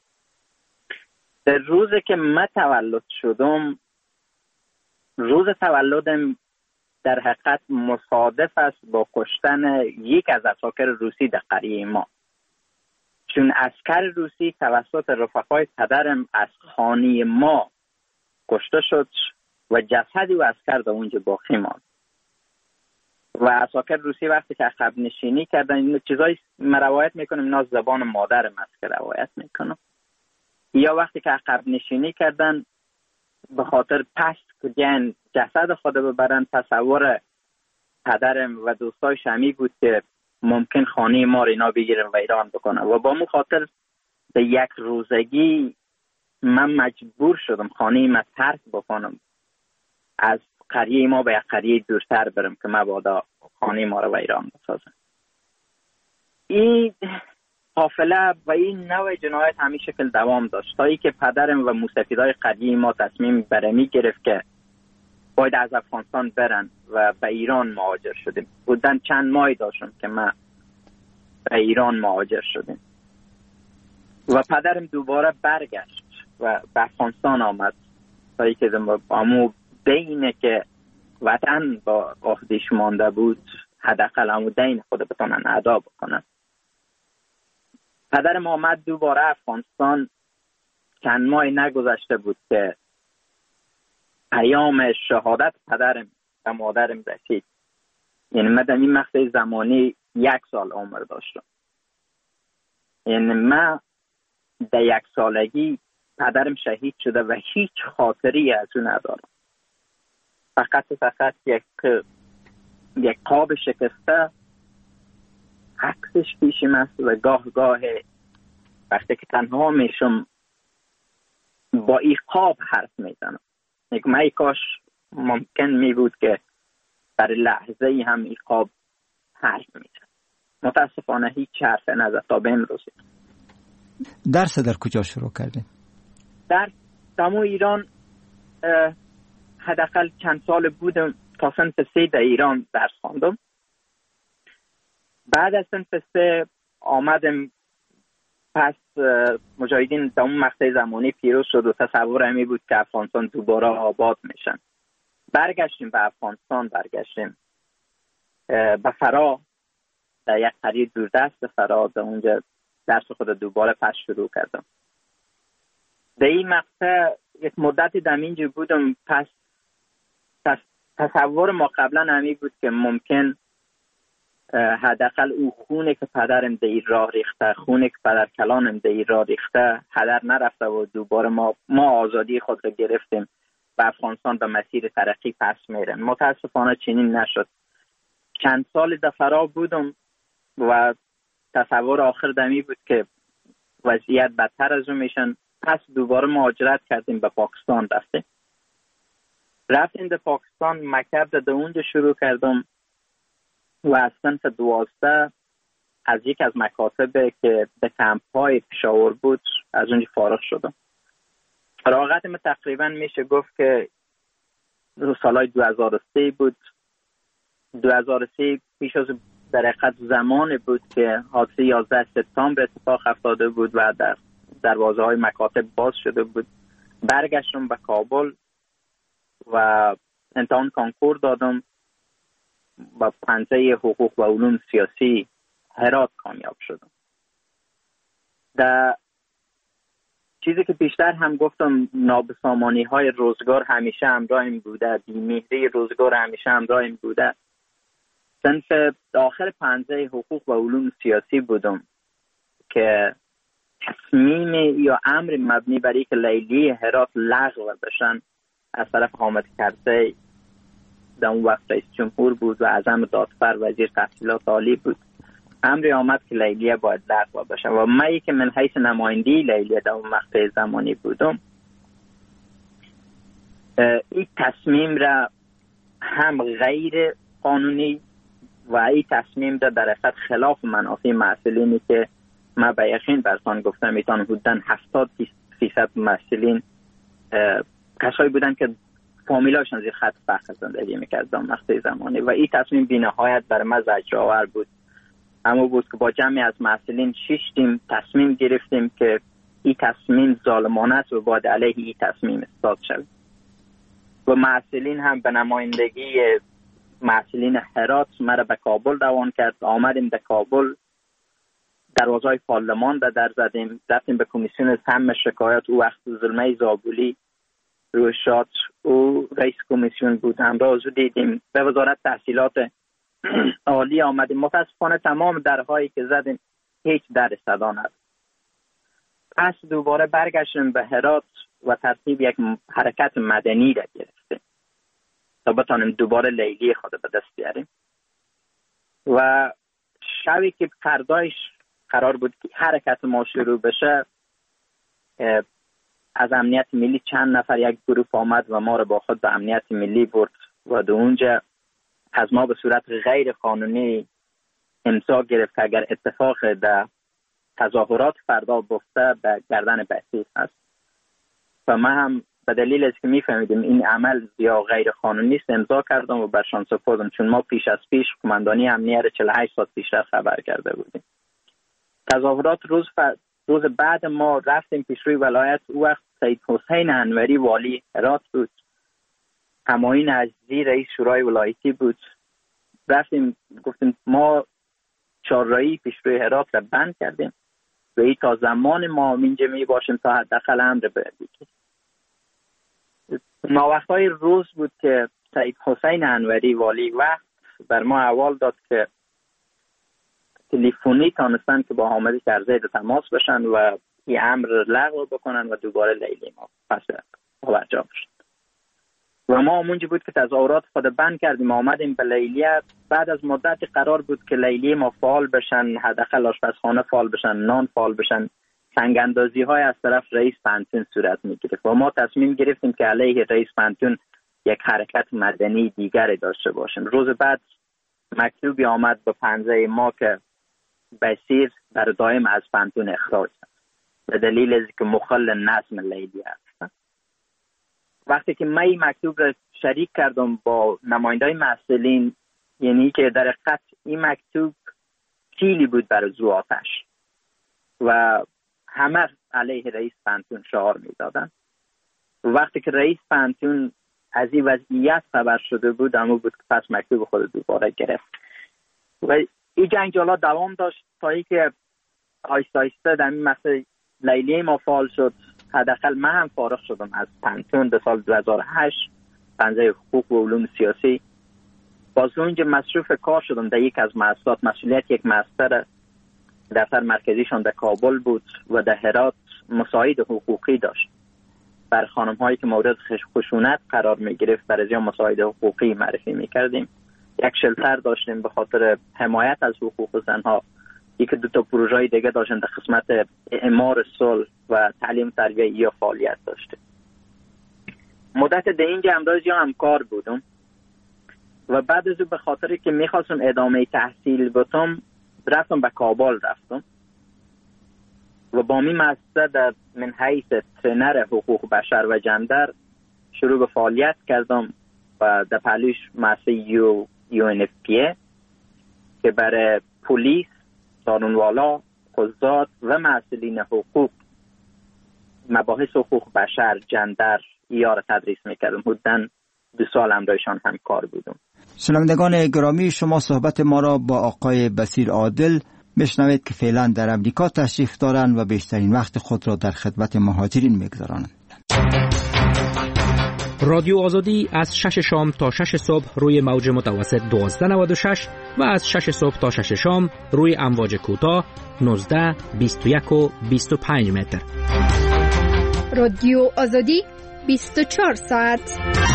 در روزی که من تولد شدم، روز تولدم در حقیقت مصادف است با کشتن یک از عساکر روسی در قریه ما، چون عسکر روسی توسط رفقای پدرم از خانه ما کشته شد و جسد و عسکر در اونجا باقی ماند. و عساکر روسی وقتی که عقب نشینی کردن، این چیزایی ما روایت میکنم، اینا زبان مادرم است که روایت میکنم، یا وقتی که عقب نشینی کردن به خاطر پست که جسد خود ببرن، تصور پدرم و دوستای شمی بود که ممکن خانه ما رو اینا بگیرن و ایران بکنن و با مو خاطر به 1 روزگی من مجبور شدم خانه ما ترک بکنم، از قریه ما به یک قریه دورتر برم که مبادا خانه ما رو و ایران بسازم. این قافله و این نوع جنایت همین شکل دوام داشت تا ای که پدرم و موسفیدای قریه ما تصمیم برمی گرفت که باید از افغانستان برن و به ایران مهاجر شدیم. بودن چند ماهی داشتم که ما به ایران مهاجر شدیم و پدرم دوباره برگشت و به افغانستان آمد تا ای که امو دینه که وطن با عهدش مانده بود، حداقل امو دین خود بتونن ادا بکنن. پدرم آمد دوباره افغانستان. چند ماهی نگذشته بود که پیام شهادت پدرم و مادرم رسید. یعنی من در این مقطع زمانی 1 سال عمر داشتم. یعنی من در 1 سالگی پدرم شهید شده و هیچ خاطری از اون ندارم. فقط یک قاب شکسته عکسش پیشم است و گاه وقتی که تنها میشم با این قاب حرف میزنم. من کاش ممکن می بود که در لحظه ای هم این قاب حرف میزن. متاسفانه هیچ حرف نزد تا به امروز. درس در کجا شروع کردین؟ در تمام ایران حداقل چند سال بودم. تا صنف 3 در ایران درس خواندم. بعد از صنف 3 آمدم پس مجاهدین در اون مقطع زمانی پیروز شد و تصور همی بود که افغانستان دوباره آباد میشن. برگشتیم به افغانستان، برگشتیم به فرا، در یک قریه دوردست فرا، در اونجا درس خود دوباره پس شروع کردم. در این مقطع یک مدتی در اینجا بودم. پس تصور ما قبلا همی بود که ممکن حداقل او خونه که پدرم در این راه ریخته، خونه که پدر کلانم در این راه ریخته هدر نرفته و دوباره ما آزادی خود را گرفتیم و افغانستان به مسیر ترقی پس میرن. متاسفانه چنین نشد. چند سال در فرا بودم و تصور آخر دمی بود که وضعیت بدتر از اون میشن. پس دوباره مهاجرت کردیم به پاکستان رفتیم در پاکستان. مکتب در اونجا شروع کردم و از صنف 12 از یک از مکاتب که به کمپ‌های پشاور بود از اونجا فارغ شدم. فراغتم تقریبا میشه گفت که سالهای 2003 بود. 2003 پیش از در حقیقت زمان بود که حادثه 11 سپتامبر اتفاق افتاده بود و در دروازه های مکاتب باز شده بود. برگشتم به کابل و امتحان کانکور دادم با پنجه حقوق و علوم سیاسی هرات کامیاب شدم. در چیزی که بیشتر هم گفتم، نابسامانی های روزگار همیشه همراهم بوده، بی‌مهری روزگار همیشه همراهم بوده. صنف آخر پنجه حقوق و علوم سیاسی بودم که تصمیم یا امر مبنی بر اینکه لیلیه هرات لغو بشن از طرف حامد کرزی در اون وقت رئیس جمهور بود و اعظم دادفر وزیر تحصیلات عالی بود. امری آمد که لیلیه باید لغو بشه و من که من حیث نمایندگی لیلیه در اون مقطع زمانی بودم، این تصمیم را هم غیر قانونی و این تصمیم را در حقیقت خلاف منافع مسئولینی که من به یقین برسان گفتم ایتان حدوداً 70% مسئولین کسایی بودن که فامیلاشون زیر خط فقر زندگی میکرد در مقطع زمانی و این تصمیم بی‌نهایت برای من زجرآور بود. اما بود که با جمعی از مسئولین شیشتیم تصمیم گرفتیم که این تصمیم ظالمانه است و باید علیه این تصمیم اثبات شد و مسئولین هم به نمایندگی مسئولین هرات مرا به کابل روان کرد. آمدیم در کابل، دروازه‌های پارلمان در زدیم، رفتیم به کمیسیون سم شکایت. او وقت زلمه زابولی روی شات او رئیس کمیسیون بود، همراه او دیدیم. به وزارت تحصیلات عالی آمدیم. متاسفانه تمام درهایی که زدیم هیچ در صدا نداد. پس دوباره برگشتیم به هرات و ترتیب یک حرکت مدنی را گرفتیم تا بتانیم دوباره لیلی خود به دست بیاریم. و شبی که فردایش قرار بود که حرکت ما شروع بشه، از امنیت ملی چند نفر یک گروه آمد و ما را با خود به امنیت ملی برد و در اونجا از ما به صورت غیر قانونی امضا گرفت که اگر اتفاق در تظاهرات فردا بیفته به گردن بسیج است. و من هم به دلیل از که میفهمیدیم این عمل یا غیر قانونی است امضا کردم و برشان سپردم، چون ما پیش از پیش قماندانی امنیت 48 ساعت پیشتر خبر کرده بودیم. تظاهرات روز بعد ما رفتیم پیشروی ولایت. او وقت سید حسین انوری والی هرات بود، همایون عزیزی رئیس شورای ولایتی بود. رفتیم گفتیم ما چهارراهی پیشروی هرات را بند کردیم و این تا زمان ما اینجا می باشیم تا حداقل امر بگیریم. وقتهای روز بود که سید حسین انوری والی وقت بر ما احوال داد که تلفنی تانستن که با حامد کرزی در تماس بشن و این امر لغو بکنن و دوباره لیلی ما پس برجا بشن. و ما اونجا بود که تظاهرات خود بند کردیم، آمدیم به لیلیه. بعد از مدت قرار بود که لیلی ما فعال بشن، حداقل آشپزخانه فعال بشن، نان فعال بشن. سنگ اندازی های از طرف رئیس پانتون صورت میگرفت و ما تصمیم گرفتیم که علیه رئیس پانتون یک حرکت مدنی دیگری داشته باشیم. روز بعد مکتوبی آمد به پنجه ما که بصیر در دائم از پانتون اخراج است به دلیل از که مخل نظم لیلی است. وقتی که من این مکتوب را شریک کردم با نمایندای مسئولین، یعنی که در حقیقت این مکتوب کیلی بود برای زو آتش و همه علیه رئیس پانتون شعار میدادن. وقتی که رئیس پانتون از این وضعیت خبر شده بود، اما بود که پس مکتوب خود دوباره گرفت و این جنجالات دوام داشت تا اینکه آیسته آیسته در این مسئله لیلی ما فعال شد. حداقل من هم فارغ شدم از پانتون در سال 2008 پنجه حقوق و علوم سیاسی. باز اونجا مصروف کار شدم در یک از مؤسسات. مسئولیت یک مؤسسه دفتر مرکزیشان در کابل بود و در هرات مساعد حقوقی داشت. بر خانم هایی که مورد خشونت قرار می گرفت برای مساعد حقوقی معرفی می کردیم. یک شلتر داشتیم به خاطر حمایت از حقوق زنها. یک دو تا پروژه دیگه داشتیم در قسمت اعمار صلح و تعلیم تربیه یا فعالیت داشتیم. مدت در اینجا امروزی هم کار بودم و بعد از به خاطر که میخواستم ادامه تحصیل بتم رفتم به کابل رفتم و با می مؤسسه در من حیث ترینر حقوق بشر و جندر شروع به فعالیت کردم و در پهلوش مؤسسه UNFPA که برای پلیس، قانونوالا، قضات و مسئولین حقوق مباحث حقوق بشر، جندر یا را تدریس میکردم. حدوداً 2 سال همراهشان هم کار بودم. شنوندگان گرامی، شما صحبت ما را با آقای بصیر عادل میشنوید که فعلا در امریکا تشریف دارند و بیشترین وقت خود را در خدمت مهاجرین میگذرانند. رادیو آزادی از 6 شام تا 6 صبح روی موج متوسط 1296 و از 6 صبح تا 6 شام روی امواج کوتاه 19، 21 و 25 متر. رادیو آزادی 24 ساعت.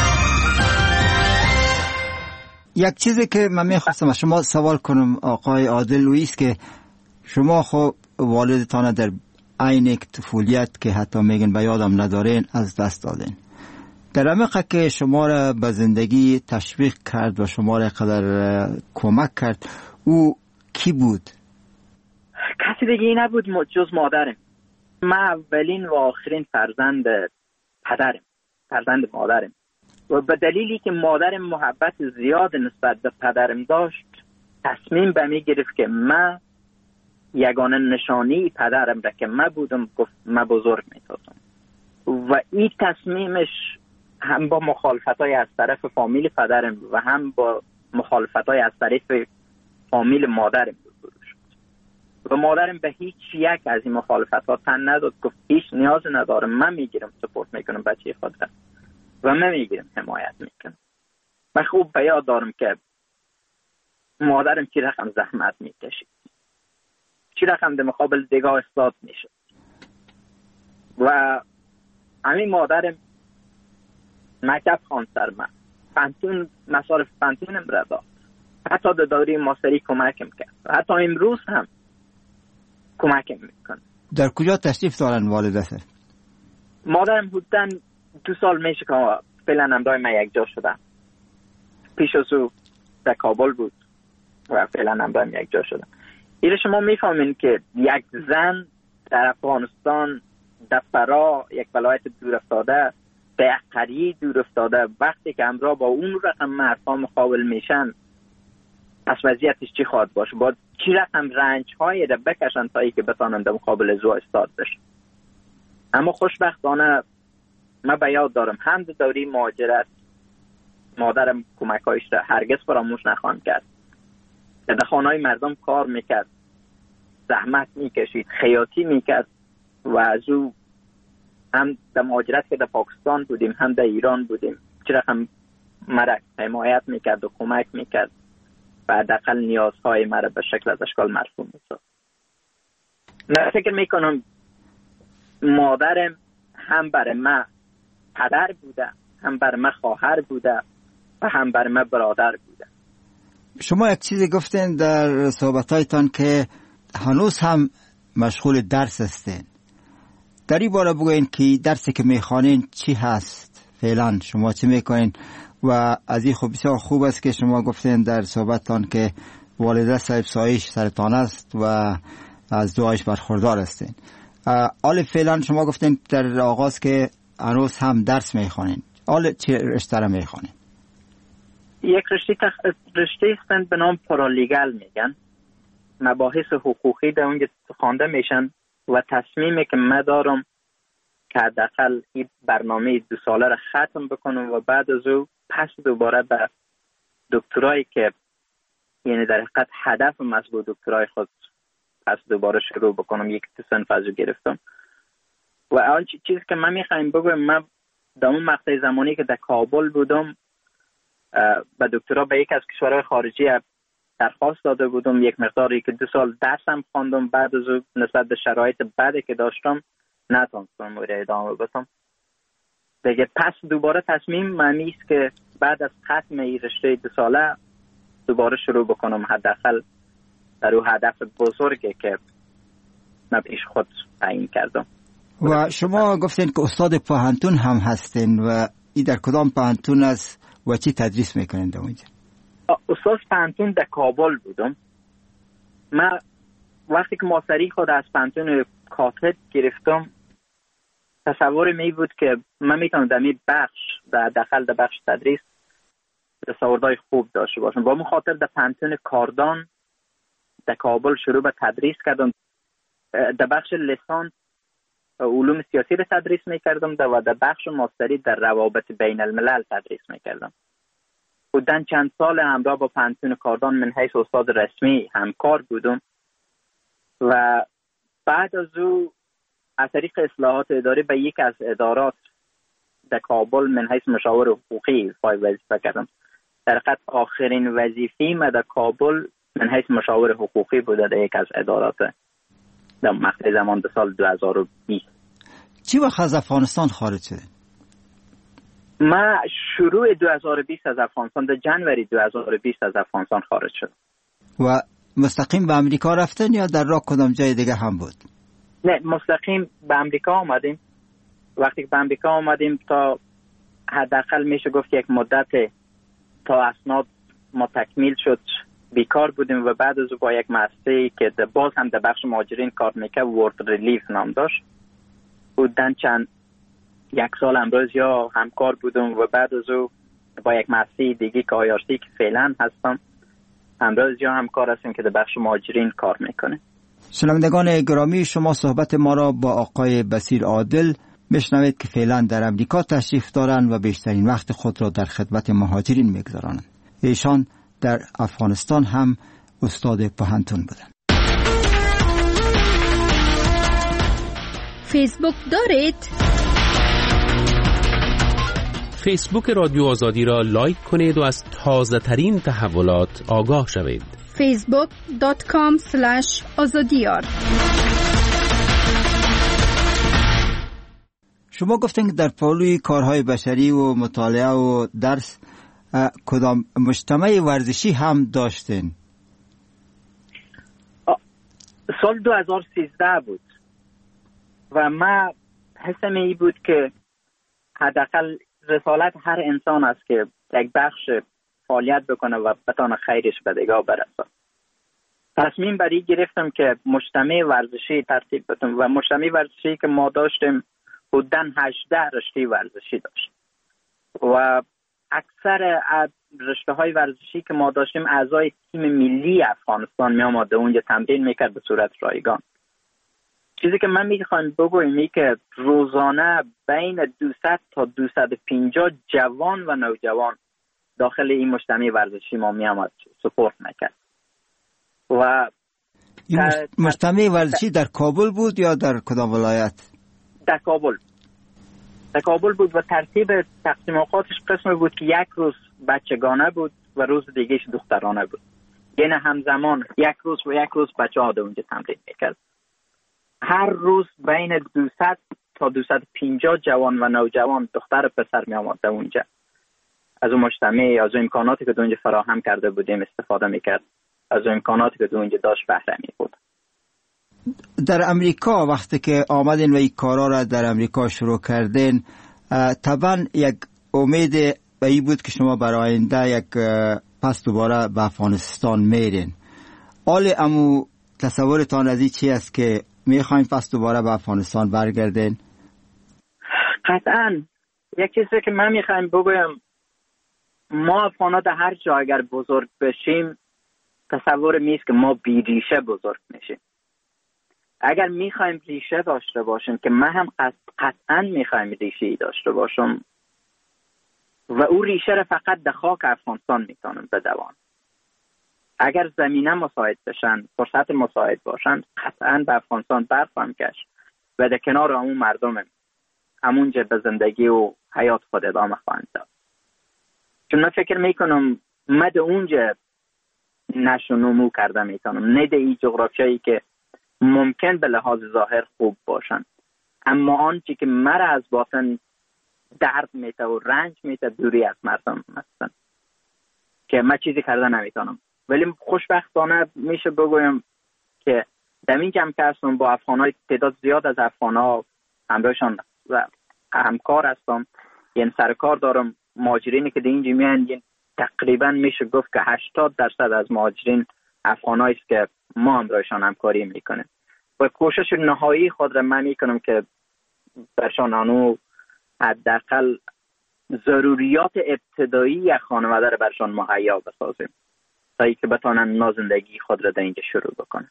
یک چیزی که من میخواستم از شما سوال کنم آقای عادل لوئیس، که شما خب والدتان در عین طفولیت که حتی میگن به یادم ندارین از دست دادین. در عمقه که شما را به زندگی تشویق کرد و شما را قدر کمک کرد، او کی بود؟ کسی دیگه نبود جز مادرم. من اولین و آخرین فرزند پدرم، فرزند مادرم. و به دلیلی که مادرم محبت زیاد نسبت به پدرم داشت، تصمیم به می گرفت که من یگانه نشانی پدرم را که من بودم گفت من بزرگ می سازم. و این تصمیمش هم با مخالفتای از طرف فامیل پدرم و هم با مخالفتای از طرف فامیل مادرم روبرو شد. و مادرم به هیچ یک از این مخالفتات تن نداد، گفت هیچ نیاز ندارم، من میگیرم سپورت میکنم بچه خود را و من میگیرم حمایت میکنم. من خوب به یاد دارم که مادرم چی رقم زحمت میکشید، چی رقم در مقابل دیگاه استاد میشد. و همین مادرم مکتب خواند سر من، پانتون مصارف پانتونم را داد، حتی در دوره ماستری کمکم کرد، حتی امروز هم کمکم میکنه. در کجا تشریف دارن والدتر؟ مادرم بودن 2 سال میشه که فعلا همراه من یک جا شدم. پیش از او در کابل بود و فعلا همراه من یک جا شدم. ایره شما میفهمین که یک زن در افغانستان، در فرا، یک ولایت دور افتاده، در یک قریه دور افتاده، وقتی که همراه با اون رقم مردها مقابل میشن، پس وضعیتش چی خواهد باشه؟ با چی رقم رنج هایی را بکشن تا ای که بتانن در مقابل زو استاد بشن. اما خوشبختانه من به یاد دارم هم در دوره مهاجرت مادرم کمکایش را هرگز فراموش نخواهد کرد. در خانه‌های مردم کار میکرد، زحمت میکشید، خیاطی میکرد و از او هم در مهاجرت که در پاکستان بودیم هم در ایران بودیم چرا هم مرا حمایت میکرد و کمک میکرد. و حداقل نیازهای مرا به شکل از اشکال مرفوع می‌سازد. من فکر میکنم مادرم هم برای من پدر بوده، هم برای من خواهر بوده و هم برای من برادر بوده. شما یک چیزی گفتین در صحبتایتان که هنوز هم مشغول درس هستین. در این باره بگوین که درسی که میخوانین چی هست؟ فعلا شما چی میکنین؟ و از این خوب بسیار خوب است که شما گفتین در صحبتتان که والده صاحب سایش سرطان است و از دعایش برخوردار هستین. حال فعلا شما گفتین در آغاز که هنوز هم درس میخوانین. حال چه رشته را میخوانین؟ یک رشته هستند به نام پارالیگل میگن. مباحث حقوقی در اونجا خوانده میشن و تصمیمی که من دارم که حداقل این برنامه 2 ساله را ختم بکنم و بعد از او پس دوباره به دکترایی که یعنی در حقیقت هدفم از با دکترای خود پس دوباره شروع بکنم. یک صنف از او گرفتم و اول چیزی که من میخوایم بگویم، من در اون مقطع زمانی که در کابل بودم به دکترا به یک از کشورهای خارجی درخواست داده بودم، یک مقداری که 2 سال درسم خواندم. بعد از او نسبت به شرایط بعدی که داشتم نتونستم ادامه بدم دیگه. پس دوباره تصمیم معنی است که بعد از ختم این رشته 2 ساله دوباره شروع بکنم، حداقل در اون هدف بزرگی که من پیش خود تعیین کردم. و شما گفتین که استاد پوهنتون هم هستین و این در کدام پوهنتون است و چی تدریس میکنین در اونجا؟ استاد پوهنتون در کابل بودم. من وقتی که ماستری خود از پوهنتون کاتب گرفتم تصور می بود که من میتونم در این بخش در داخل در بخش تدریس تصوردهای خوب داشته باشم. با مخاطر در پوهنتون کاردان در کابل شروع به تدریس کردم. در بخش لیسانس علوم سیاسی را تدریس میکردم و در بخش ماستری در روابط بین الملل تدریس میکردم. بودن چند سال همراه با پوهنتون کاردان من حیث استاد رسمی همکار بودم و بعد از او از طریق اصلاحات اداری به یک از ادارات در کابل من حیث مشاور حقوقی وظیفه کردم. در حقیقت آخرین وظیفه‌ای من در کابل من حیث مشاور حقوقی بوده در یک از ادارات در مقطع زمان در سال 2020. چی وقت از افغانستان خارج شده؟ من شروع 2020 از افغانستان، در جنوری 2020 از افغانستان خارج شدم. و مستقیم به امریکا رفتن یا در راه کدام جای دیگه هم بود؟ نه، مستقیم به امریکا آمدیم. وقتی که به امریکا آمدیم تا حداقل میشه گفت یک مدت تا اسناد ما تکمیل شد بیکار بودیم و بعد از با یک مؤسسه‌ای که باز هم در بخش مهاجرین کار میکرد، ورد ریلیف نام داشت، بودن چند 1 سال امروز یا همکار بودم و بعد از او با یک مؤسسه دیگه که آیارسی که فعلا هستم امروز یا همکار هستیم که در بخش مهاجرین کار میکنه. شنوندگان گرامی، شما صحبت ما را با آقای بصیر عادل میشنوید که فعلا در امریکا تشریف دارند و بیشترین وقت خود را در خدمت مهاجرین میگذارند. ایشان در افغانستان هم استاد پوهنتون بودند. فیسبوک دارید؟ فیسبوک رادیو آزادی را لایک کنید و از تازه ترین تحولات آگاه شوید. facebook.com/azadiyar. شما گفتین که در پالوی کارهای بشری و مطالعه و درس کدام مجتمع ورزشی هم داشتین؟ سال 2013 بود و من حسم ای بود که حداقل رسالت هر انسان است که یک بخش فعالیت بکنه و بتونه خیرش به دیگه برسه. تصمیم بر این گرفتم که مجتمع ورزشی ترتیب بدم و مجتمع ورزشی که ما داشتیم حدوداً 18 رشته ورزشی داشت و اکثر رشته های ورزشی که ما داشتیم اعضای تیم ملی افغانستان می آمد اونجا تمرین میکرد به صورت رایگان. چیزی که من میخوام بگویم این که روزانه بین 200 تا 250 جوان و نوجوان داخل این مجتمع ورزشی ما می آمد سپورت میکرد. و مجتمع ورزشی در کابل بود یا در کدام ولایت؟ در کابل بود و ترتیب تقسیم اوقاتش قسم بود که یک روز بچگانه بود و روز دیگهش دخترانه بود. یعنی همزمان یک روز بچه ها اونجا تمرین میکرد. هر روز بین 200 تا 250 جوان و نوجوان دختر و پسر می آمد اونجا. از اون مجتمع، از اون امکاناتی که اونجا فراهم کرده بودیم استفاده میکرد، از اون امکاناتی که اونجا داشت بهره می‌برد. در امریکا وقتی که آمدین و این کارا را در امریکا شروع کردین، طبعا یک امید به این بود که شما برای آینده یک پس دوباره به افغانستان میرین. حال امو تصورتان از این چی است که میخواین پس دوباره به افغانستان برگردین؟ قطعا یک چیزی که من میخوایم بگویم، ما افغان‌ها در هر جا اگر بزرگ بشیم تصور نیست که ما بی ریشه بزرگ میشیم. اگر میخوایم ریشه داشته باشیم که من هم قطعا میخوایم ریشه داشته باشم و او ریشه را فقط در خاک افغانستان میتونم بدوام. اگر زمینه مساعد بشن، فرصت مساعد باشن، قطعا به افغانستان برخواهم گشت و در کنار همون مردم همونجا به زندگی و حیات خود ادامه خواهند داد. چون من فکر میکنم من در اونجا نشو نمو کرده میتونم، نه در این جغرافیایی که ممکن به لحاظ ظاهر خوب باشن، اما آنچه که مرا از باطن درد میته و رنج میته دوری از مردم هستن که من چیزی کرده نمیتونم. ولی خوشبختانه میشه بگویم که در این جمع که هستم با افغان‌های تعداد زیاد از افغان‌ها همراهشان و همکار هستم، یعنی سرکار دارم. مهاجرینی که در اینجا میان تقریبا میشه گفت که 80% از مهاجرین افغان‌هایی است که ما همراهشان همکاری میکنیم و کوشش نهایی خود را من میکنم که برشان آنو حداقل ضروریات ابتدایی یک خانواده را برشان مهیا بسازیم تا اینکه بتوانند نازندگی خود را در اینجا شروع بکنن.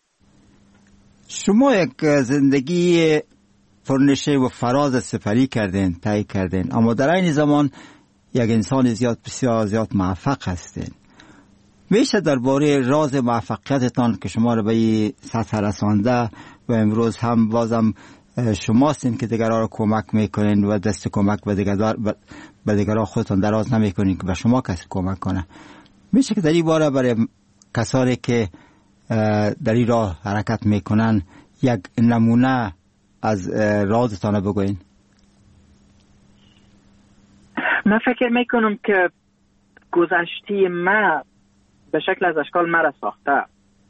شما یک زندگی پرنشه و فراز سپری کردین، طی کردین، اما در این زمان یک انسان بسیار زیاد موفق هستین. میشه درباره راز موفقیتتان که شما رو به این سطح رسانده و امروز هم بازم شماستین که دیگرها رو کمک میکنین و دست کمک به دیگرها خودتان دراز نمیکنین که به شما کسی کمک کنه، میشه که در این باره برای کسانی که در این راه حرکت میکنن یک نمونه از رازتان بگوین؟ من فکر میکنم که گذشته ما به شکل از اشکال مرا ساخته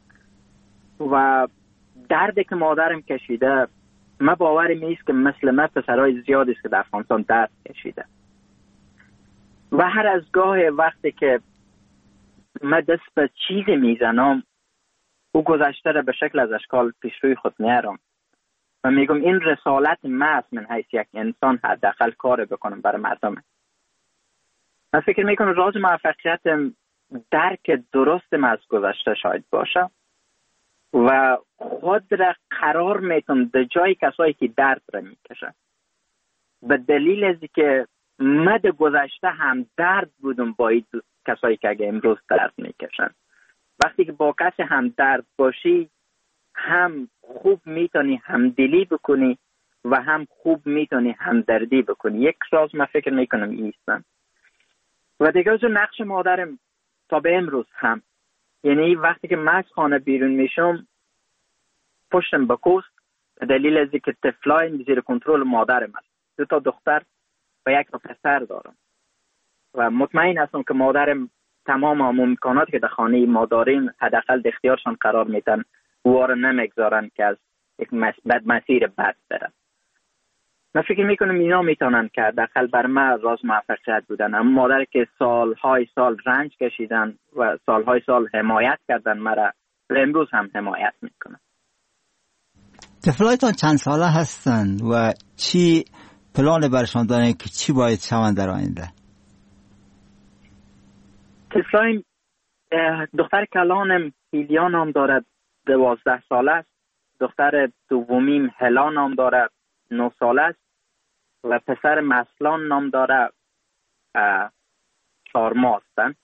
و دردی که مادرم کشیده، من باورم نیست که مثل من پسرهای زیادی است که در افغانستان درد کشیده و هر از گاه وقتی که من دست به چیزی میزنم او گذشته را به شکل از اشکال پیش روی خود میارم و میگم این رسالت من است، من حیث یک انسان حداقل کار بکنم برای مردم. من فکر میکنم راز موفقیتم درک درستم از گذشته شاید باشه و خود را قرار میتونم در جای کسایی که درد را میکشه، به دلیل از که من در گذشته هم درد بودم با این کسایی که اگه امروز درد میکشن. وقتی که با کسی هم درد باشی هم خوب میتونی همدلی بکنی و هم خوب میتونی همدردی بکنی. یک راز من فکر میکنم ایستم و دیگه از نقش مادرم تا به امروز هم، یعنی وقتی که من از خانه بیرون میشم پشتم به کوست به دلیل از که طفلای زیر کنترل مادرم است. 2 دختر و 1 پسر دارم و مطمئن هستم که مادرم تمام امکاناتی که در خانه ما داریم حداقل در اختیارشان قرار میدن و وارد نمیگذارن که از یک مسیر بد برن. من فکر میکنم اینا میتونن که حداقل بر من راز موفقیت بودن. اما مادر که سالهای سال رنج کشیدن و سالهای سال حمایت کردن مرا و امروز هم حمایت میکنن. طفلایتان چند ساله هستن و چی پلان برشان دارن که چی باید شوند در آینده؟ طفلایم دختر کلانم هیلیا نام دارد، 12 ساله است. دختر دومیم هلا نام دارد، 9 ساله است و پسر مسلان نام دارد، 4 ماه هستند.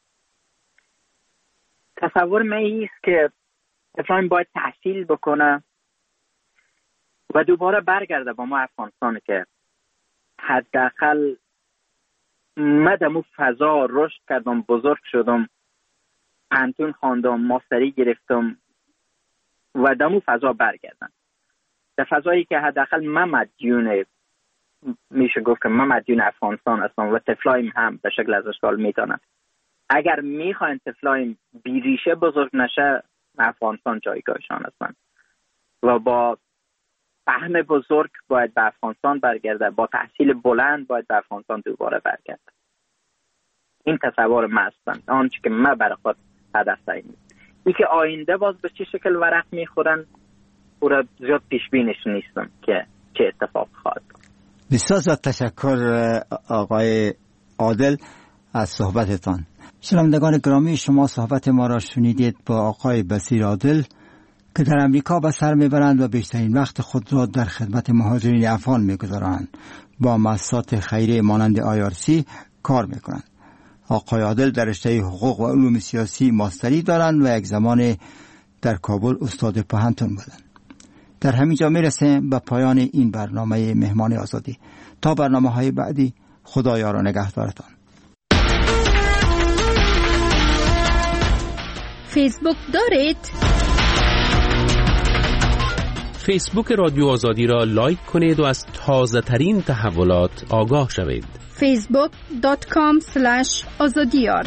تصور من ایست که طفلایم باید تحصیل بکنه و دوباره برگرده با ما افغانستان که حداقل من در اون فضا رشد کردم، بزرگ شدم پانتون خواندم، ماستری گرفتم و دمو فضا برگردم. در فضایی که حداقل من مدیون، میشه گفت که من مدیون افغانستان هستم و طفلایم هم به شکل از اشکال میتونم. اگر میخواین طفلایم بیریشه بزرگ نشه، افغانستان جایگاهشان هستن و با فهم بزرگ باید به افغانستان برگرده، با تحصیل بلند باید به افغانستان دوباره برگرده. این تصور من هستن، آنچه که من برای خود هدف تعیین. این که آینده باز به چه شکل ورق میخورن او را زیاد پیش بینش نیستم که چه اتفاق خواهد. بسیار زیاد تشکر آقای عادل از صحبتتان. شنوندگان گرامی، شما صحبت ما را شنیدید با آقای بصیر عادل که در امریکا به سر میبرند و بیشترین وقت خود را در خدمت مهاجرین افغان میگذارند. با مؤسسات خیریه مانند IRC کار میکنند. آقای عادل در رشته حقوق و علوم سیاسی ماستری دارند و یک زمان در کابل استاد پوهنتون بودند. در همینجا میرسیم به پایان این برنامه مهمان آزادی. تا برنامه‌های بعدی، خدا یار و نگهدارتان. فیسبوک دارید؟ فیسبوک رادیو آزادی را لایک کنید و از تازه ترین تحولات آگاه شوید. facebook.com/azadiyar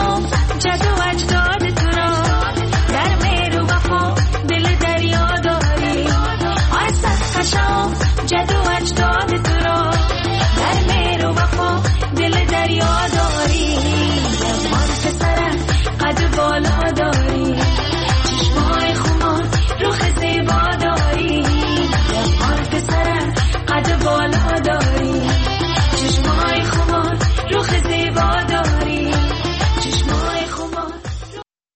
جد و اجداد تو را در مهر و وفا دل دریا داری. جد و اجداد تو را در مهر و وفا دل دریا داری جوان پسرم قد بالا داری چشمای خمار رخ زیبا داری جوان پسرم قد بالا داری چشمای خمار رخ زیبا داری